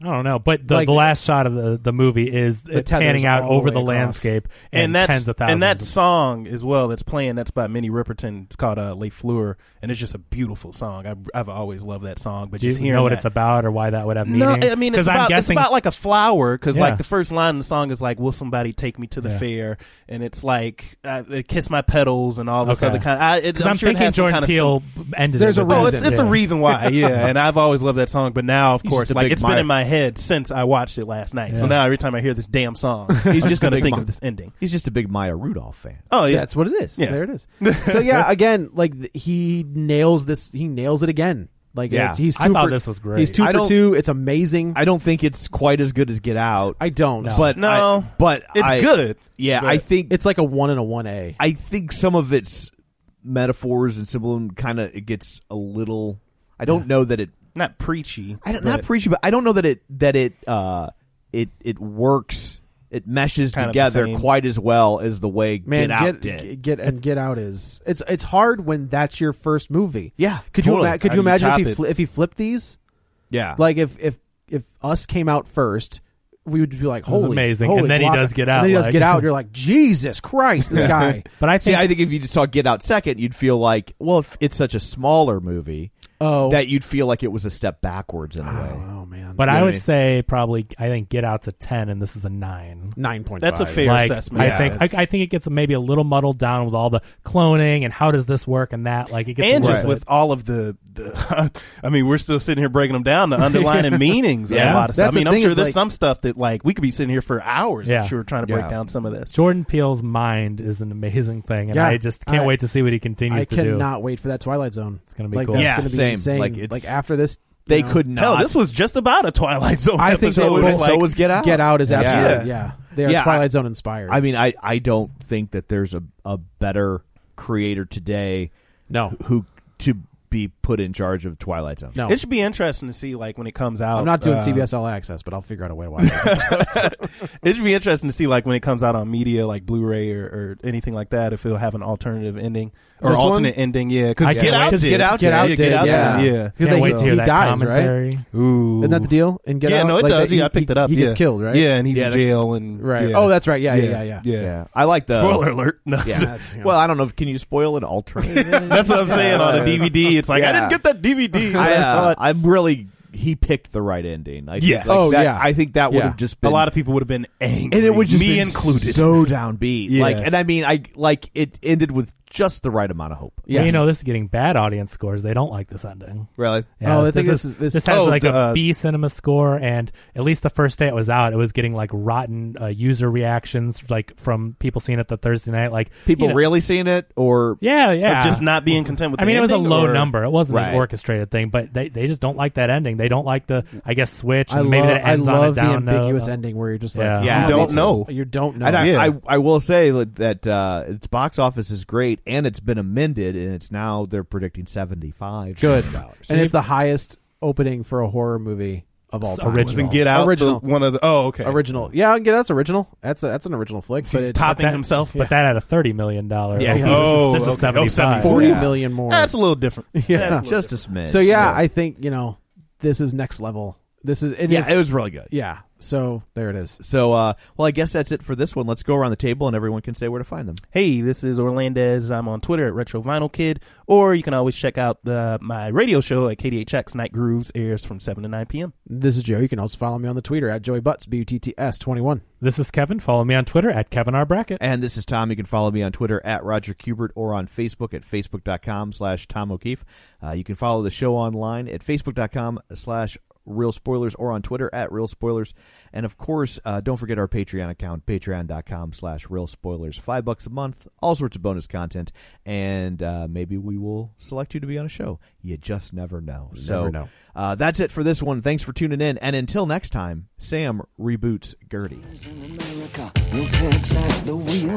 I don't know, but the, Like- the last shot of the, the movie is The it tether's panning out all the over way the across. landscape and, and that's tens of thousands. and that of- song as well that's playing. That's by Minnie Riperton. It's called uh, Les Fleurs, and it's just a beautiful song. I've, I've always loved that song. But Do you just hearing know what that, it's about or why that would have meaning? No, I mean it's 'Cause I'm about guessing, it's about like a flower because Yeah. like the first line of the song is like, "Will somebody take me to the Yeah. fair?" And it's like, uh, "Kiss my petals" and all this Okay. other kind. Of, I, it, Because I'm, I'm sure it thinking has some Jordan kind of Peele sim- ended There's it a with Oh, that. it's, it's Yeah. a reason why, yeah. And I've always loved that song, but now, of He's course, just a like big it's been Maya- in my head since I watched it last night. So Yeah. now every time I hear this damn song, I'm He's just just a gonna big think Maya- of this ending. He's just a big Maya Rudolph fan. Oh yeah, That's what it is. Yeah. There it is. So yeah, again, like th- he nails this. He nails it again. Like Yeah. it's, he's I two thought for, this was great. He's two I for don't- two. It's amazing. I, I don't think it's quite as good as Get Out, don't. No. but No. I, but it's I- good. Yeah, but I think It's like a one and a one A. I think some of its metaphors and symbolism kind of it gets a little. I don't know that it. Not preachy. I don't but- not preachy, but I don't know that it that it uh it it works. It meshes Kind of the together same. quite as well as the way Man, Get Out get, did. get and Get Out is it's it's hard when that's your first movie. Yeah, Could totally. you ima- could How you do you imagine top if he it? fli if he flipped these? yeah, Like if if if Us came out first, we would be like, was holy, amazing. holy And then he guac. does Get Out, And then he does like- Get Out. You're like, Jesus Christ, this guy. But I See, think I think if you just saw Get Out second, you'd feel like, well, if it's such a smaller movie, Oh, that you'd feel like it was a step backwards in a way. oh man. But You know I what would I mean? say probably I think Get Out's a ten and this is a nine. nine point five. That's a fair Like, assessment. I Yeah, think it's- I, I think it gets maybe a little muddled down with all the cloning and how does this work and that. Like it gets and a just little with bit- all of the, the I mean, we're still sitting here breaking them down, the underlying meanings of Yeah. a lot of stuff. That's I mean, the I'm thing sure is, there's like- some stuff that like we could be sitting here for hours. Yeah. I'm sure trying to break Yeah. down some of this. Jordan Peele's mind is an amazing thing, and Yeah. I just can't I- wait to see what he continues I to do. cannot wait for that Twilight Zone. It's gonna be like, cool. That's Yeah, gonna be same. insane. Like, it's- Like after this, They you know, could not. Hell, this was just about a Twilight Zone I think episode. they It was both- like, so was Get Out. Get Out is Yeah. absolutely yeah. They are Yeah, Twilight I- Zone inspired. I mean, I, I don't think that there's a, a better creator today no, who to be put in charge of Twilight Zone. no. It should be interesting to see like when it comes out. I'm not doing uh, C B S All Access, but I'll figure out a way to watch this episode. It should be interesting to see like when it comes out on media, like Blu-ray or, or anything like that, if it'll have an alternative ending or This one? alternate ending. Yeah, because I Get can't Out wait. did. Get Out Get did. Out Yeah, did, Get Out yeah. did, yeah. Can't They- wait to hear he that dies, right? commentary. Ooh. Isn't that the deal? And Get yeah, Out, no, it Like, does. that Yeah, I he- picked it up. He yeah. gets killed, right? Yeah, and he's Yeah, in the- jail and Right. yeah. Oh, that's right. Yeah, yeah, yeah, yeah. yeah. Yeah, I like the Spoiler alert. No. Yeah. That's, you know. Well, I don't know. Can you spoil an alternate? That's what I'm saying on a D V D. It's like I Yeah. didn't get that D V D. I, I saw uh, it. I'm really. He picked the right ending. I think, Yes. like, Oh, that- yeah. I think that would Yeah. have just A been lot of people would have been angry, and it would just me been included. so downbeat. Yeah. Like, and I mean, I like it ended with just the right amount of hope. Well, you Yes. know, this is getting bad audience scores. They don't like this ending. Really? Yeah, Oh, I think this, this is, is- this- this has oh, like the, a uh, B cinema score, and at least the first day it was out, it was getting like rotten uh, user reactions, like from people seeing it the Thursday night. Like People you know- really seeing it, or yeah, yeah, Of just not being content with. I the mean, it was a ending, low or- number. It wasn't Right. an orchestrated thing, but they, they just don't like that ending. They don't like the, I guess, switch. I And maybe love, that it I ends on a love the down note. ambiguous ending where you're just like, Yeah. oh, Yeah, You me don't too. know. You don't know. And I, Yeah. I, I will say that uh, its box office is great, and it's been amended, and it's now they're predicting seventy-five. Good. dollars. And it's the highest opening for a horror movie of all It's time. original. Wasn't Get Out Original. the- one of the? Oh, okay. Original. Yeah, Get Out's original. That's a, that's an original flick. But He's it, topping that- himself. But that had a thirty million dollar. Yeah. opening. Oh, this is, this is okay. Oh, seventy-five. seventy-four. forty Yeah. million more. That's a little different. Yeah. That's a little just different. a smidge. So yeah, I think you know this is next level. This is and yeah, if- it was really good. yeah. So there it is. So, uh, well, I guess that's it for this one. Let's go around the table, and everyone can say where to find them. Hey, this is Orlandez. I'm on Twitter at Retro Vinyl Kid, or you can always check out the my radio show at K D H X Night Grooves, airs from seven to nine p.m. This is Joe. You can also follow me on the Twitter at Joey Butts B U T T S twenty-one. This is Kevin. Follow me on Twitter at Kevin R. Brackett. And this is Tom. You can follow me on Twitter at Roger Kubert or on Facebook at facebook.com slash Tom O'Keefe. Uh, you can follow the show online at facebook.com slash Real Spoilers or on Twitter at Real Spoilers. And of course, uh, don't forget our Patreon account, patreon.com slash Real Spoilers. Five bucks a month, all sorts of bonus content, and uh, maybe we will select you to be on a show. You just never know. You so never know. Uh, that's it for this one. Thanks for tuning in. And until next time, Sam reboots Gertie. In America, no tax at the wheel.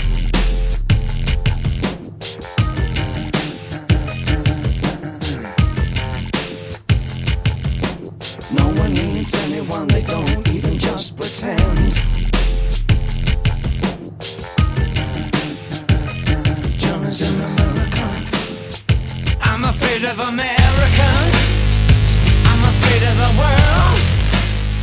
No one needs anyone, they don't even just pretend. John is in America. I'm afraid of Americans. I'm afraid of the world.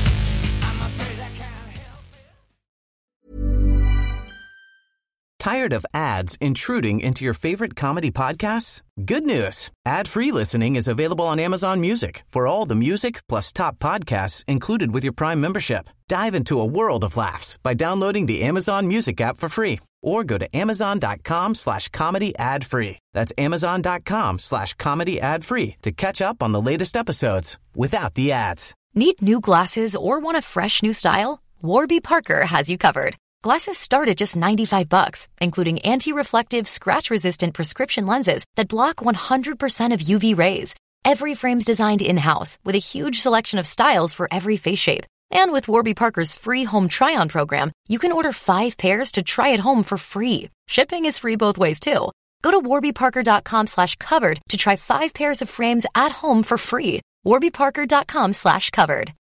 Tired of ads intruding into your favorite comedy podcasts? Good news. Ad-free listening is available on Amazon Music for all the music plus top podcasts included with your Prime membership. Dive into a world of laughs by downloading the Amazon Music app for free or go to amazon.com slash comedy ad free. That's amazon.com slash comedy ad free to catch up on the latest episodes without the ads. Need new glasses or want a fresh new style? Warby Parker has you covered. Glasses start at just ninety-five bucks, including anti-reflective, scratch-resistant prescription lenses that block one hundred percent of U V rays. Every frame's designed in-house with a huge selection of styles for every face shape. And with Warby Parker's free home try-on program, you can order five pairs to try at home for free. Shipping is free both ways, too. Go to warbyparker.com slash covered to try five pairs of frames at home for free. warbyparker.com slash covered.